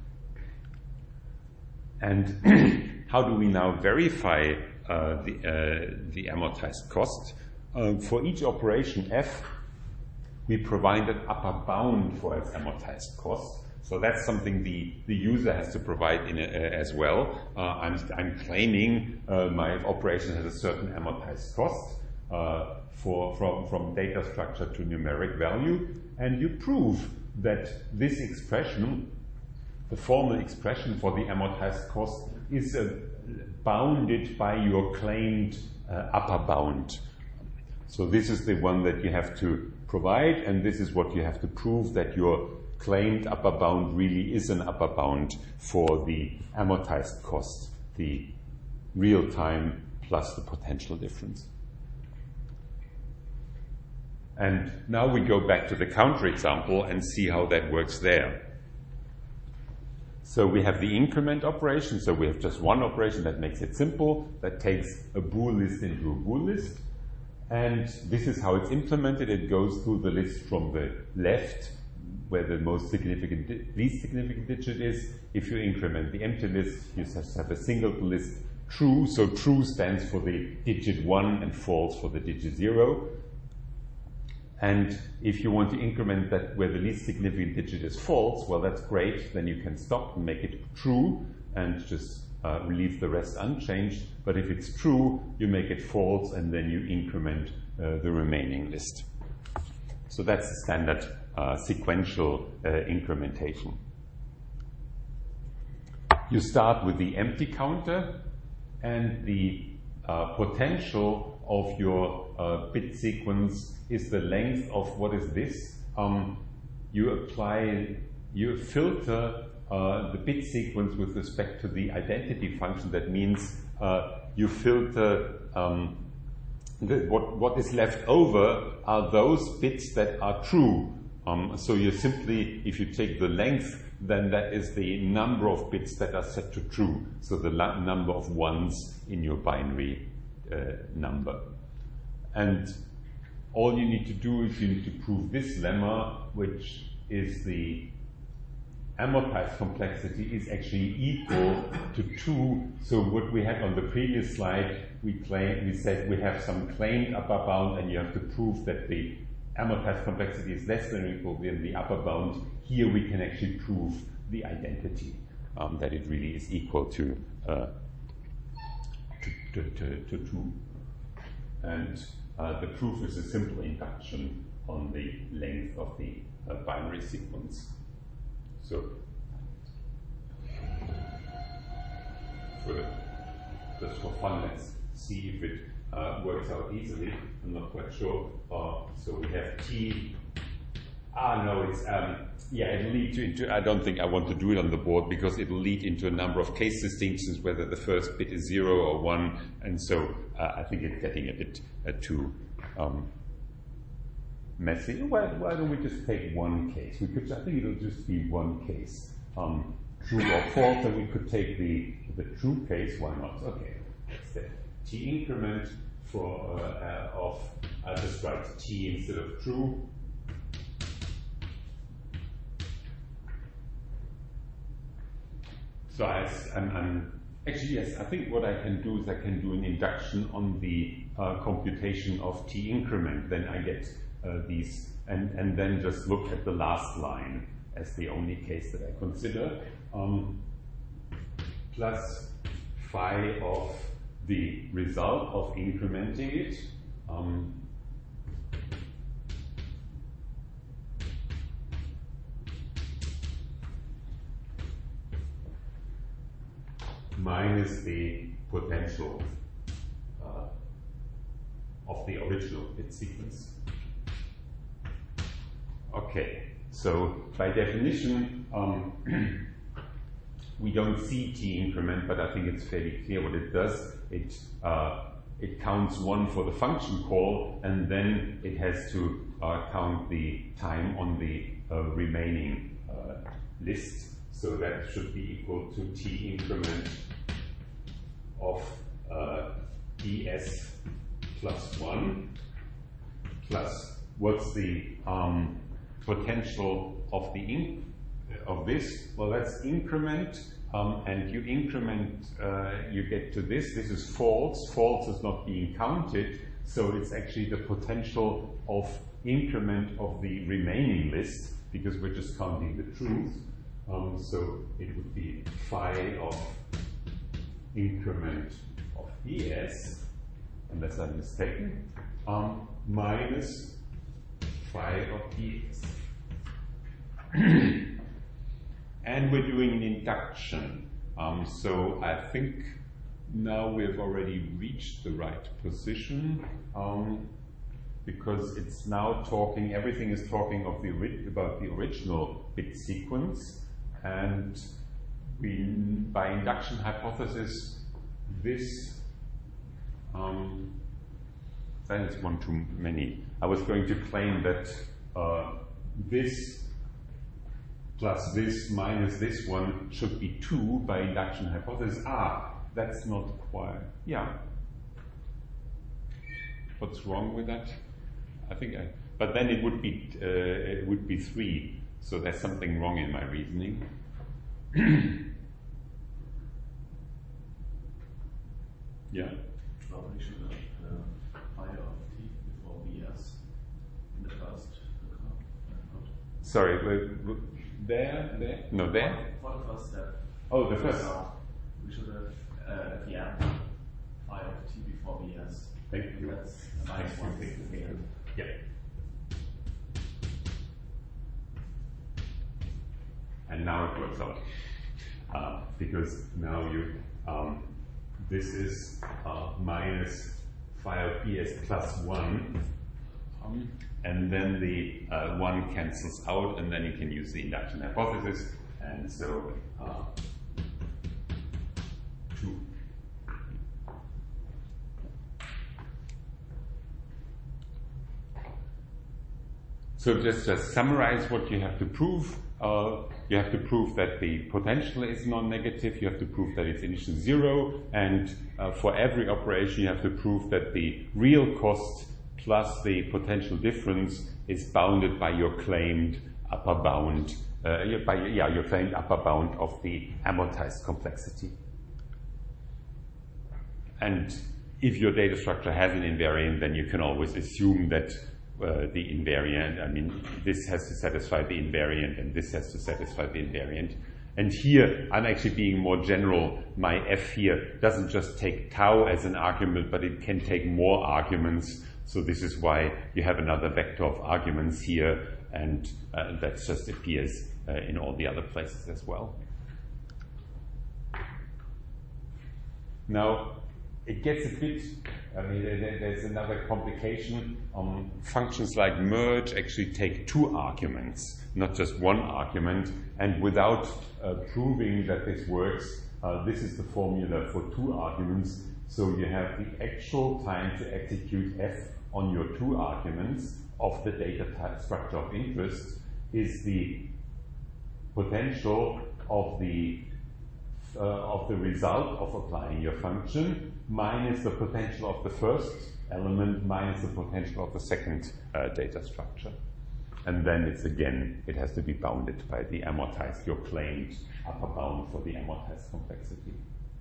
And how do we now verify uh, the, uh, the amortized cost? Uh, for each operation f, we provide an upper bound for its amortized cost. So that's something the, the user has to provide in a, uh, as well. Uh, I'm, I'm claiming uh, my operation has a certain amortized cost uh, for, from, from data structure to numeric value, and you prove that this expression, the formal expression for the amortized cost, is uh, bounded by your claimed uh, upper bound. So this is the one that you have to provide, and this is what you have to prove, that your claimed upper bound really is an upper bound for the amortized cost, the real time plus the potential difference. And now we go back to the counterexample and see how that works there. So we have the increment operation, so we have just one operation that makes it simple, that takes a bool list into a bool list. And this is how it's implemented. It goes through the list from the left, where the most significant, least significant digit is. If you increment the empty list, you just have a single list true. So true stands for the digit one and false for the digit zero. And if you want to increment that where the least significant digit is false, well, that's great. Then you can stop and make it true and just uh, leave the rest unchanged. But if it's true, you make it false, and then you increment uh, the remaining list. So that's the standard uh, sequential uh, incrementation. You start with the empty counter, and the uh, potential of your uh, bit sequence is the length of what is this. Um, you apply, you filter uh, the bit sequence with respect to the identity function. That means uh, you filter um, the, what, what is left over are those bits that are true. Um, so you simply, if you take the length, then that is the number of bits that are set to true. So the number of ones in your binary uh, number. And all you need to do is you need to prove this lemma, which is the amortized complexity is actually equal to two. So what we had on the previous slide, we claim, we said we have some claimed upper bound, and you have to prove that the amortized complexity is less than or equal than the upper bound. Here we can actually prove the identity, um, that it really is equal to, uh, to, to, to, to two. And uh, the proof is a simple induction on the length of the uh, binary sequence. So, for the, just for fun, let's see if it uh, works out easily. I'm not quite sure. Uh, so we have T. Ah, no, it's, um, yeah, it'll lead to, into, I don't think I want to do it on the board because it'll lead into a number of case distinctions, whether the first bit is zero or one. And so uh, I think it's getting a bit uh, too um, messy. Why, why don't we just take one case? We could, I think it'll just be one case. Um, true or false, and we could take the, the true case. Why not? Okay. Let's say T increment for, uh, uh, of, I'll just write T instead of true. So I, I'm, I'm, actually, yes, I think what I can do is I can do an induction on the uh, computation of T increment. Then I get uh, these, and, and then just look at the last line as the only case that I consider. Um, plus phi of the result of incrementing it. Um, minus the potential uh, of the original bit sequence. Okay, so by definition, um, we don't see T increment, but I think it's fairly clear what it does. It, uh, it counts one for the function call, and then it has to uh, count the time on the uh, remaining uh, list. So that should be equal to T increment of uh, ds plus one plus what's the um, potential of the inc of this? Well, that's increment, um, and you increment, uh, you get to this. This is false. False is not being counted, so it's actually the potential of increment of the remaining list because we're just counting the truth. Um, so it would be phi of increment of ds, unless I'm mistaken, um, minus phi of ds. And we're doing an induction. Um, so I think now we've already reached the right position um, because it's now talking, everything is talking of the, about the original bit sequence. And we, by induction hypothesis, this, um, that is one too many. I was going to claim that uh, this plus this minus this one should be two by induction hypothesis. Ah, that's not quite, yeah. What's wrong with that? I think I, but then it would be, uh, it would be three. So there's something wrong in my reasoning. Yeah? Probably should have uh, phi of t before vs in the first lookup. Sorry, there, there? No, there? For the first step. Oh, the first. We should have uh, at the end phi of t before vs. Thank you. That's a nice one. Thank you. Thank you. Yeah. And now it works out. Uh, because now you, um, this is uh, minus phi of ds plus one, um, and then the uh, one cancels out, and then you can use the induction hypothesis, and so uh, two. So just to summarize what you have to prove. Uh, you have to prove that the potential is non-negative, you have to prove that it's initial zero, and uh, for every operation you have to prove that the real cost plus the potential difference is bounded by your claimed upper bound uh, by yeah, your claimed upper bound of the amortized complexity. And if your data structure has an invariant, then you can always assume that uh, the invariant, I mean, this has to satisfy the invariant and this has to satisfy the invariant. And here, I'm actually being more general. My f here doesn't just take tau as an argument, but it can take more arguments. So this is why you have another vector of arguments here, and uh, that just appears uh, in all the other places as well. Now, it gets a bit, I mean, there's another complication. Um, functions like merge actually take two arguments, not just one argument. And without uh, proving that this works, uh, this is the formula for two arguments. So you have the actual time to execute f on your two arguments of the data type structure of interest is the potential of the Uh, of the result of applying your function minus the potential of the first element minus the potential of the second uh, data structure. And then it's again, it has to be bounded by the amortized, your claimed upper bound for the amortized complexity.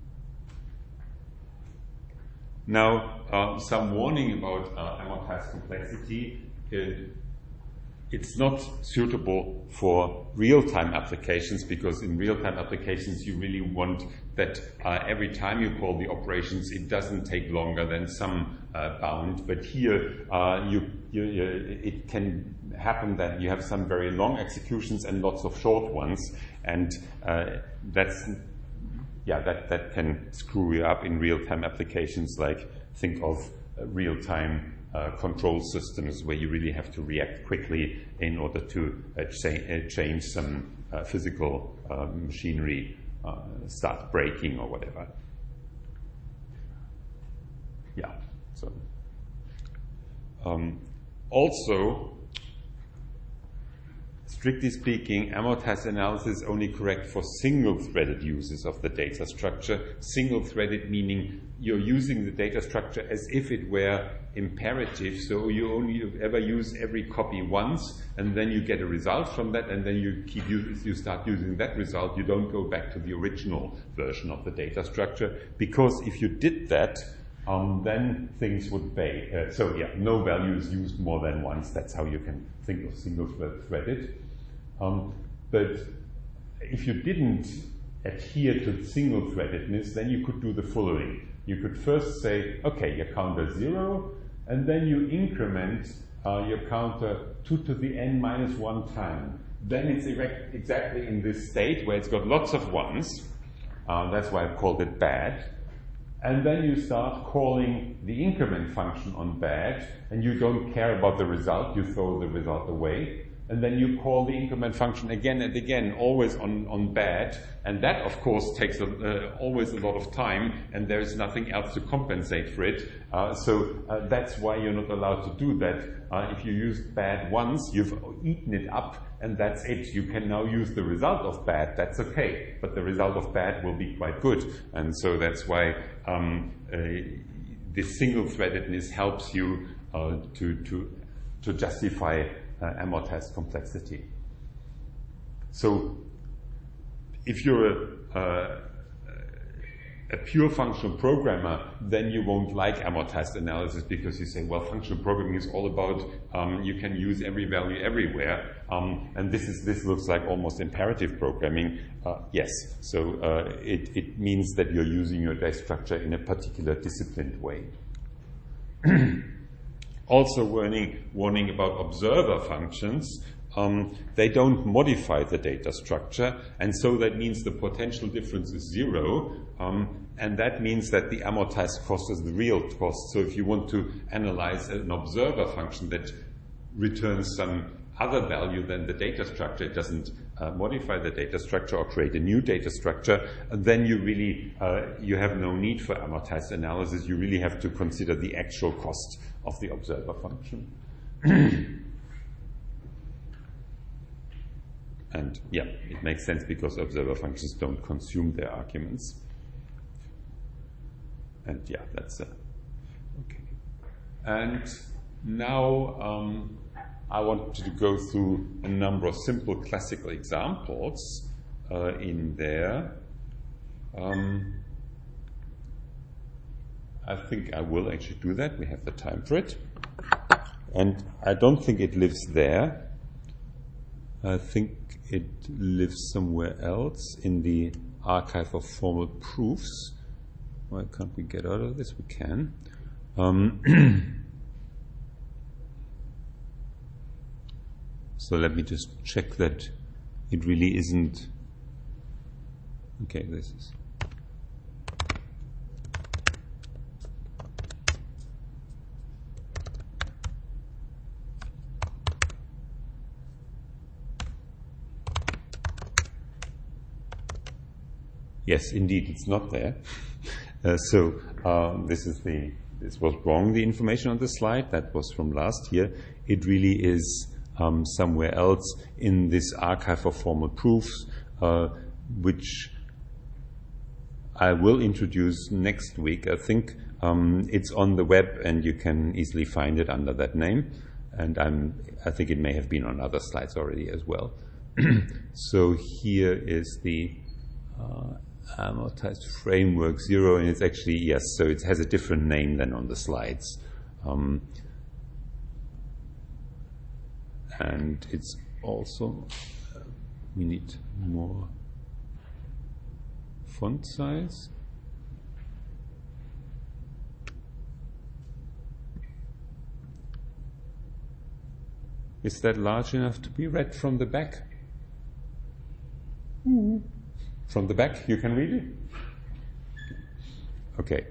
Now, uh, some warning about uh, amortized complexity. Uh, It's not suitable for real-time applications, because in real-time applications you really want that uh, every time you call the operations it doesn't take longer than some uh, bound. But here uh, you, you, you, it can happen that you have some very long executions and lots of short ones, and uh, that's yeah that, that can screw you up in real-time applications. Like think of uh, real-time Uh, control systems where you really have to react quickly in order to uh, cha- uh, change some uh, physical uh, machinery, uh, start breaking or whatever. Yeah. So um, also, strictly speaking, amortized analysis is only correct for single-threaded uses of the data structure. Single-threaded meaning you're using the data structure as if it were imperative, so you only ever use every copy once, and then you get a result from that, and then you keep use, you start using that result. You don't go back to the original version of the data structure, because if you did that, um, then things would pay. Uh, so yeah, no value is used more than once. That's how you can think of single-threaded. Um, but if you didn't adhere to single-threadedness, then you could do the following. You could first say, okay, your counter zero, and then you increment uh, your counter two to the n minus one time. Then it's erect exactly in this state where it's got lots of ones. Uh, that's why I've called it bad. And then you start calling the increment function on bad, and you don't care about the result, you throw the result away. And then you call the increment function again and again, always on, on bad. And that, of course, takes a, uh, always a lot of time, and there is nothing else to compensate for it. Uh, so uh, that's why you're not allowed to do that. Uh, if you used bad once, you've eaten it up, and that's it. You can now use the result of bad. That's okay. But the result of bad will be quite good. And so that's why um, uh, this single-threadedness helps you uh, to, to, to justify Uh, amortized complexity. So if you're a, uh, a pure functional programmer, then you won't like amortized analysis, because you say, well, functional programming is all about um, you can use every value everywhere, um, and this is this looks like almost imperative programming. Uh, yes, so uh, it, it means that you're using your data structure in a particular disciplined way. Also warning, warning about observer functions. Um, they don't modify the data structure, and so that means the potential difference is zero, um, and that means that the amortized cost is the real cost. So if you want to analyze an observer function that returns some other value than the data structure, it doesn't uh, modify the data structure or create a new data structure, then you really uh, you have no need for amortized analysis. You really have to consider the actual cost of the observer function. And yeah, it makes sense because observer functions don't consume their arguments. And yeah, that's uh, okay. And now um, I wanted to go through a number of simple classical examples uh, in there. Um, I think I will actually do that. We have the time for it. And I don't think it lives there. I think it lives somewhere else in the archive of formal proofs. Why can't we get out of this? We can. Um, so let me just check that it really isn't. Okay, this is. Yes, indeed, it's not there. Uh, so uh, this is the this was wrong. The information on the slide that was from last year. It really is um, somewhere else in this archive of formal proofs, uh, which I will introduce next week. I think um, it's on the web, and you can easily find it under that name. And I'm I think it may have been on other slides already as well. So here is the uh, amortized framework zero, and it's actually, yes, so it has a different name than on the slides. Um, and it's also, uh, we need more font size. Is that large enough to be read from the back? Mm-hmm. From the back, you can read it? Okay.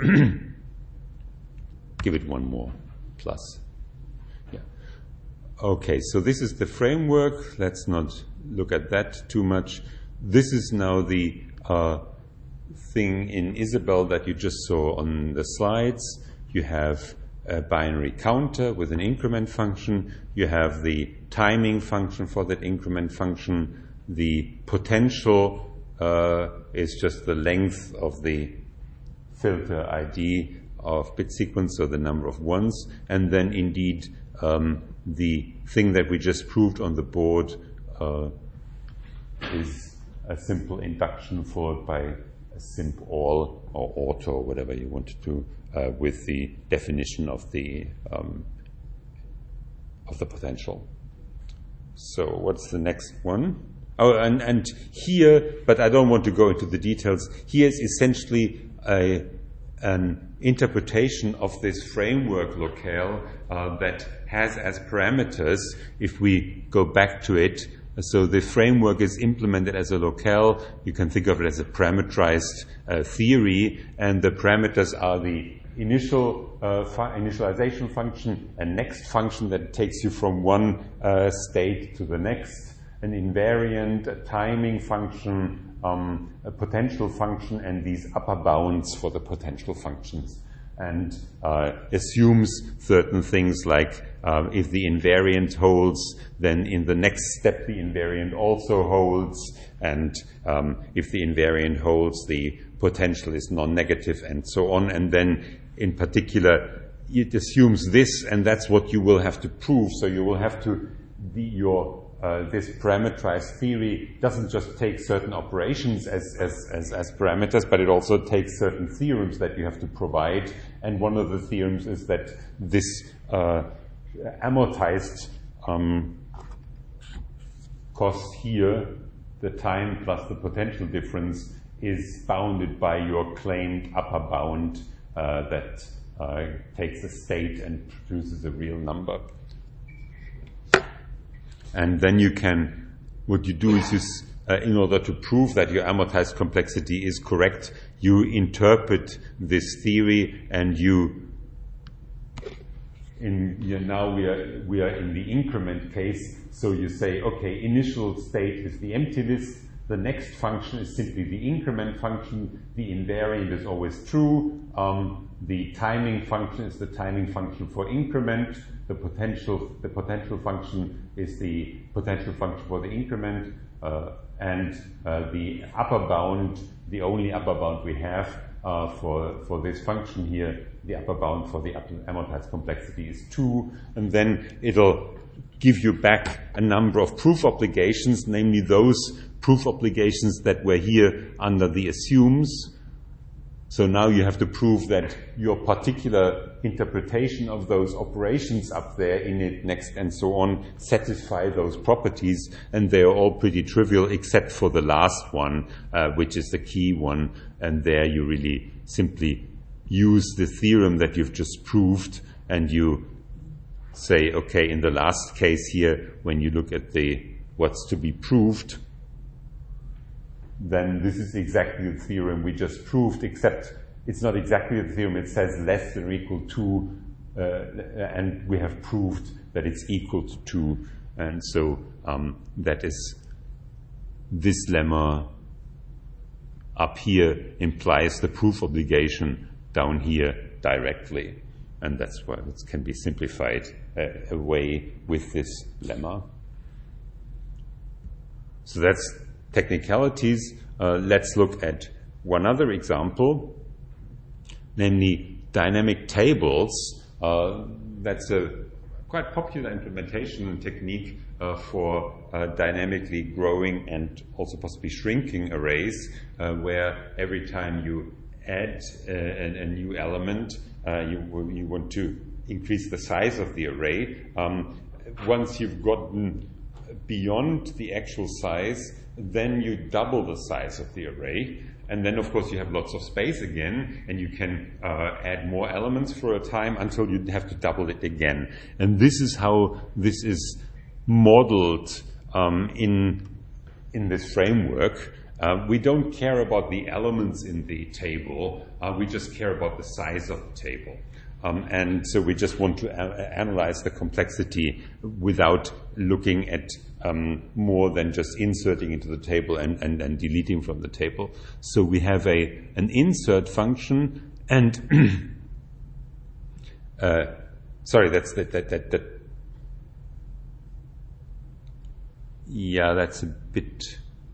Give it one more plus. Yeah. Okay, so this is the framework. Let's not look at that too much. This is now the uh, thing in Isabelle that you just saw on the slides. You have a binary counter with an increment function. You have the timing function for that increment function. The potential Uh, is just the length of the filter I D of bit sequence, so the number of ones, and then indeed um, the thing that we just proved on the board uh, is a simple induction followed by a simp all or auto, or whatever you want to do, uh, with the definition of the um, of the potential. So what's the next one? Oh, and, and here, but I don't want to go into the details, here is essentially a, an interpretation of this framework locale uh, that has as parameters, if we go back to it, so the framework is implemented as a locale. You can think of it as a parameterized uh, theory, and the parameters are the initial uh, fu- initialization function, a next function that takes you from one uh, state to the next, an invariant, a timing function, um, a potential function, and these upper bounds for the potential functions. And uh, assumes certain things like uh, if the invariant holds, then in the next step the invariant also holds, and um, if the invariant holds, the potential is non-negative, and so on. And then in particular, it assumes this, and that's what you will have to prove. So you will have to, the, your Uh, this parameterized theory doesn't just take certain operations as, as, as, as parameters, but it also takes certain theorems that you have to provide. And one of the theorems is that this uh, amortized um, cost here, the time plus the potential difference, is bounded by your claimed upper bound uh, that uh, takes a state and produces a real number. And then you can, what you do is, you, uh, in order to prove that your amortized complexity is correct, you interpret this theory, and you, in you know, now we are we are in the increment case. So you say, okay, initial state is the empty list. The next function is simply the increment function. The invariant is always true. Um, the timing function is the timing function for increment. The potential, the potential function is the potential function for the increment, uh, and uh, the upper bound, the only upper bound we have uh, for for this function here, the upper bound for the amortized complexity is two, and then it'll give you back a number of proof obligations, namely those proof obligations that were here under the assumes. So now you have to prove that your particular interpretation of those operations up there, init, next, and so on, satisfy those properties, and they are all pretty trivial except for the last one, uh, which is the key one, and there you really simply use the theorem that you've just proved, and you say, okay, in the last case here, when you look at the what's to be proved, then this is exactly the theorem we just proved, except it's not exactly the theorem. It says less than or equal to, uh, and we have proved that it's equal to two. And so um, that is, this lemma up here implies the proof obligation down here directly. And that's why it can be simplified uh, away with this lemma. So that's technicalities. Uh, let's look at one other example, namely dynamic tables. Uh, that's a quite popular implementation technique uh, for uh, dynamically growing and also possibly shrinking arrays, uh, where every time you add uh, a, a new element, uh, you, you want to increase the size of the array. Um, once you've gotten beyond the actual size, then you double the size of the array. And then, of course, you have lots of space again, and you can uh, add more elements for a time until you have to double it again. And this is how this is modeled um, in, in this framework. Uh, we don't care about the elements in the table. Uh, we just care about the size of the table. Um, and so we just want to a- analyze the complexity without looking at um, more than just inserting into the table and, and, and deleting from the table. So we have a an insert function, and uh, sorry, that's that that that. that yeah, that's a bit.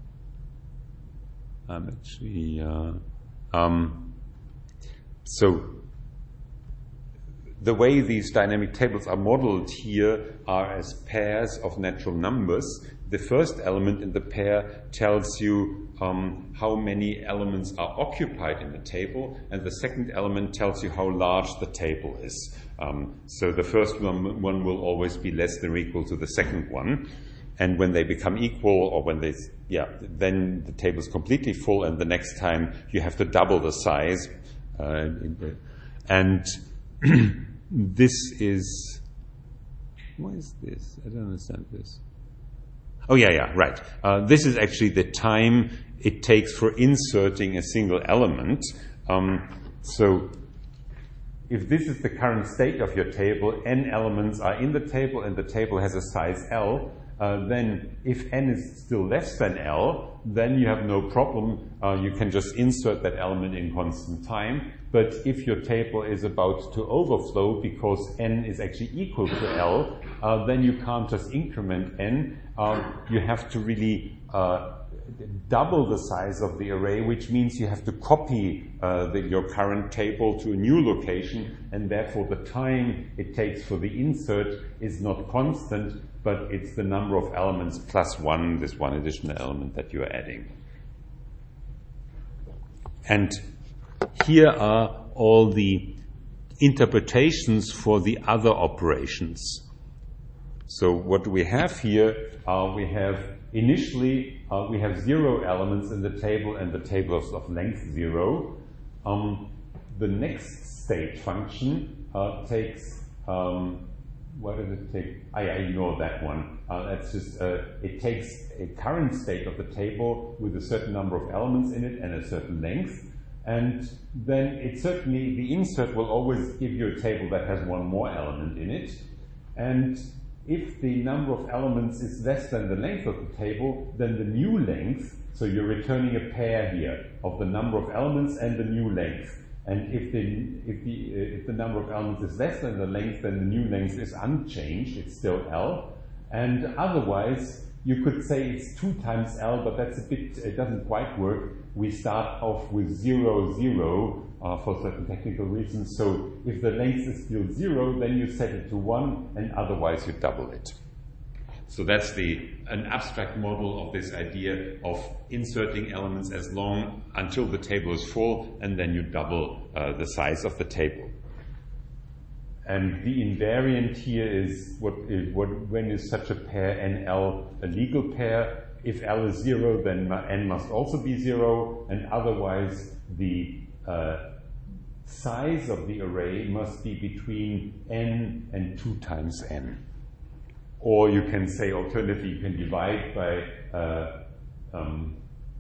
I'm actually. Uh, um, so. The way these dynamic tables are modeled here are as pairs of natural numbers. The first element in the pair tells you um, how many elements are occupied in the table, and the second element tells you how large the table is. Um, so the first one, one will always be less than or equal to the second one. And when they become equal, or when they, yeah, then the table is completely full, and the next time you have to double the size. Uh, and this is, what is this? I don't understand this. Oh, yeah, yeah, right. Uh, this is actually the time it takes for inserting a single element. Um, so if this is the current state of your table, n elements are in the table and the table has a size L, uh, then if n is still less than L, then you have no problem. Uh, you can just insert that element in constant time. But if your table is about to overflow because n is actually equal to L, uh, then you can't just increment n. Uh, you have to really uh, double the size of the array, which means you have to copy uh, the, your current table to a new location, and therefore the time it takes for the insert is not constant, but it's the number of elements plus one, this one additional element that you're adding. And here are all the interpretations for the other operations. So what do we have here? Uh, we have initially uh, we have zero elements in the table, and the table is of length zero. Um, the next state function uh, takes um, what does it take? I, I ignore that one. Uh, that's just uh, it takes a current state of the table with a certain number of elements in it and a certain length. And then it certainly, the insert will always give you a table that has one more element in it. And if the number of elements is less than the length of the table, then the new length, so you're returning a pair here of the number of elements and the new length. And if the, if the, uh, if the number of elements is less than the length, then the new length is unchanged, it's still L. And otherwise, you could say it's two times L, but that's a bit, it doesn't quite work. We start off with zero, zero uh, for certain technical reasons. So if the length is still zero, then you set it to one, and otherwise you double it. So that's the an abstract model of this idea of inserting elements as long until the table is full, and then you double uh, the size of the table. And the invariant here is what is what when is such a pair N L a legal pair? If L is zero, then N must also be zero, and otherwise the uh, size of the array must be between N and two times N. Or you can say alternatively, you can divide by uh, um,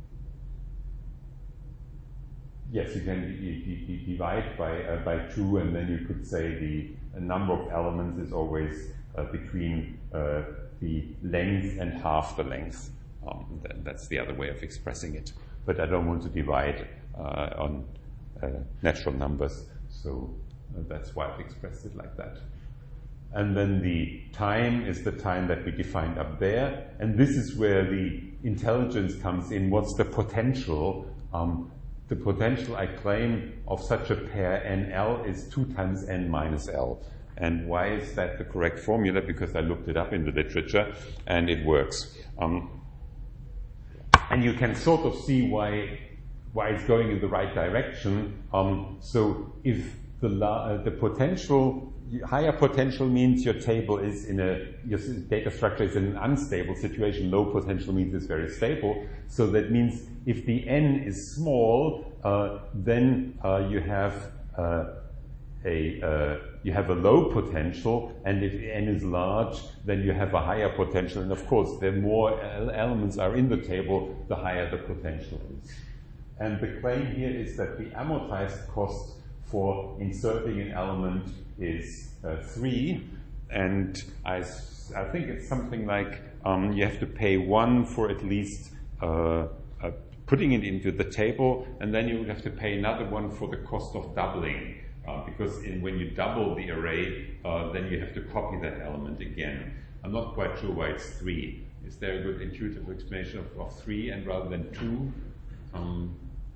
yes, you can d d divide by uh, by two, and then you could say the number of elements is always uh, between uh, the length and half the length. Um, that, that's the other way of expressing it. But I don't want to divide uh, on uh, natural numbers, so uh, that's why I've expressed it like that. And then the time is the time that we defined up there, and this is where the intelligence comes in. What's the potential? Um, the potential, I claim, of such a pair N L is two times N minus L. And why is that the correct formula? Because I looked it up in the literature, and it works. Um, and you can sort of see why why it's going in the right direction. Um, so if the uh, the potential higher potential means your table is in a, your data structure is in an unstable situation. Low potential means it's very stable. So that means if the N is small, uh, then uh, you have uh, a uh, you have a low potential, and if N is large, then you have a higher potential. And of course, the more elements are in the table, the higher the potential is. And the claim here is that the amortized cost for inserting an element is uh, three, and I, I think it's something like um, you have to pay one for at least uh, uh, putting it into the table, and then you have to pay another one for the cost of doubling, uh, because in, when you double the array, uh, then you have to copy that element again. I'm not quite sure why it's three. Is there a good intuitive explanation of, of three and rather than two? Um,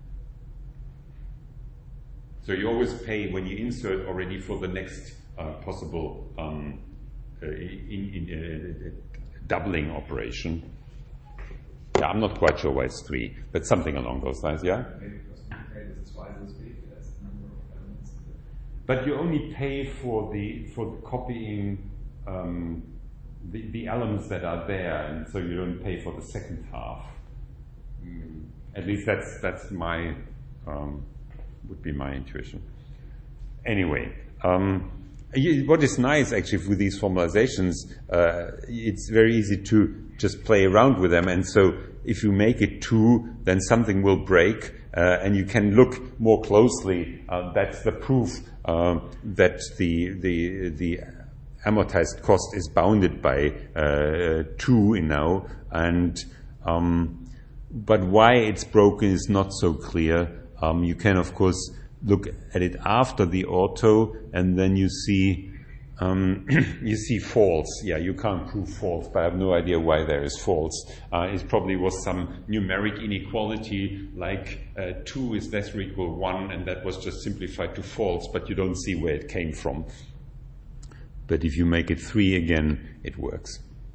So you always pay when you insert already for the next uh, possible um, uh, in, in, uh, doubling operation. Yeah, I'm not quite sure why it's three, but something along those lines, yeah? Maybe because we pay this is twice as big as the number of elements. But you only pay for the for the copying um, the, the elements that are there, and so you don't pay for the second half. Mm, at least that's that's my um, would be my intuition. Anyway, um, what is nice actually with these formalizations, uh, it's very easy to just play around with them, and so if you make it two, then something will break, uh, and you can look more closely. Uh, that's the proof uh, that the the the amortized cost is bounded by uh, two in now, and um, but why it's broken is not so clear. Um, you can, of course, look at it after the auto, and then you see um, you see false. Yeah, you can't prove false, but I have no idea why there is false. Uh, it probably was some numeric inequality, like uh, two is less or equal one, and that was just simplified to false, but you don't see where it came from. But if you make it three again, it works.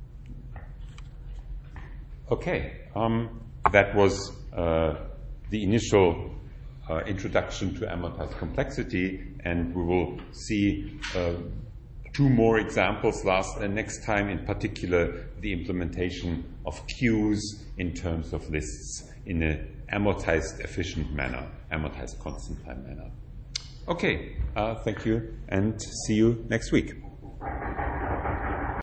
Okay, um, that was uh, the initial Uh, introduction to amortized complexity, and we will see uh, two more examples last uh, next time, in particular the implementation of queues in terms of lists in an amortized efficient manner, amortized constant time manner. Okay, uh, thank you, and see you next week.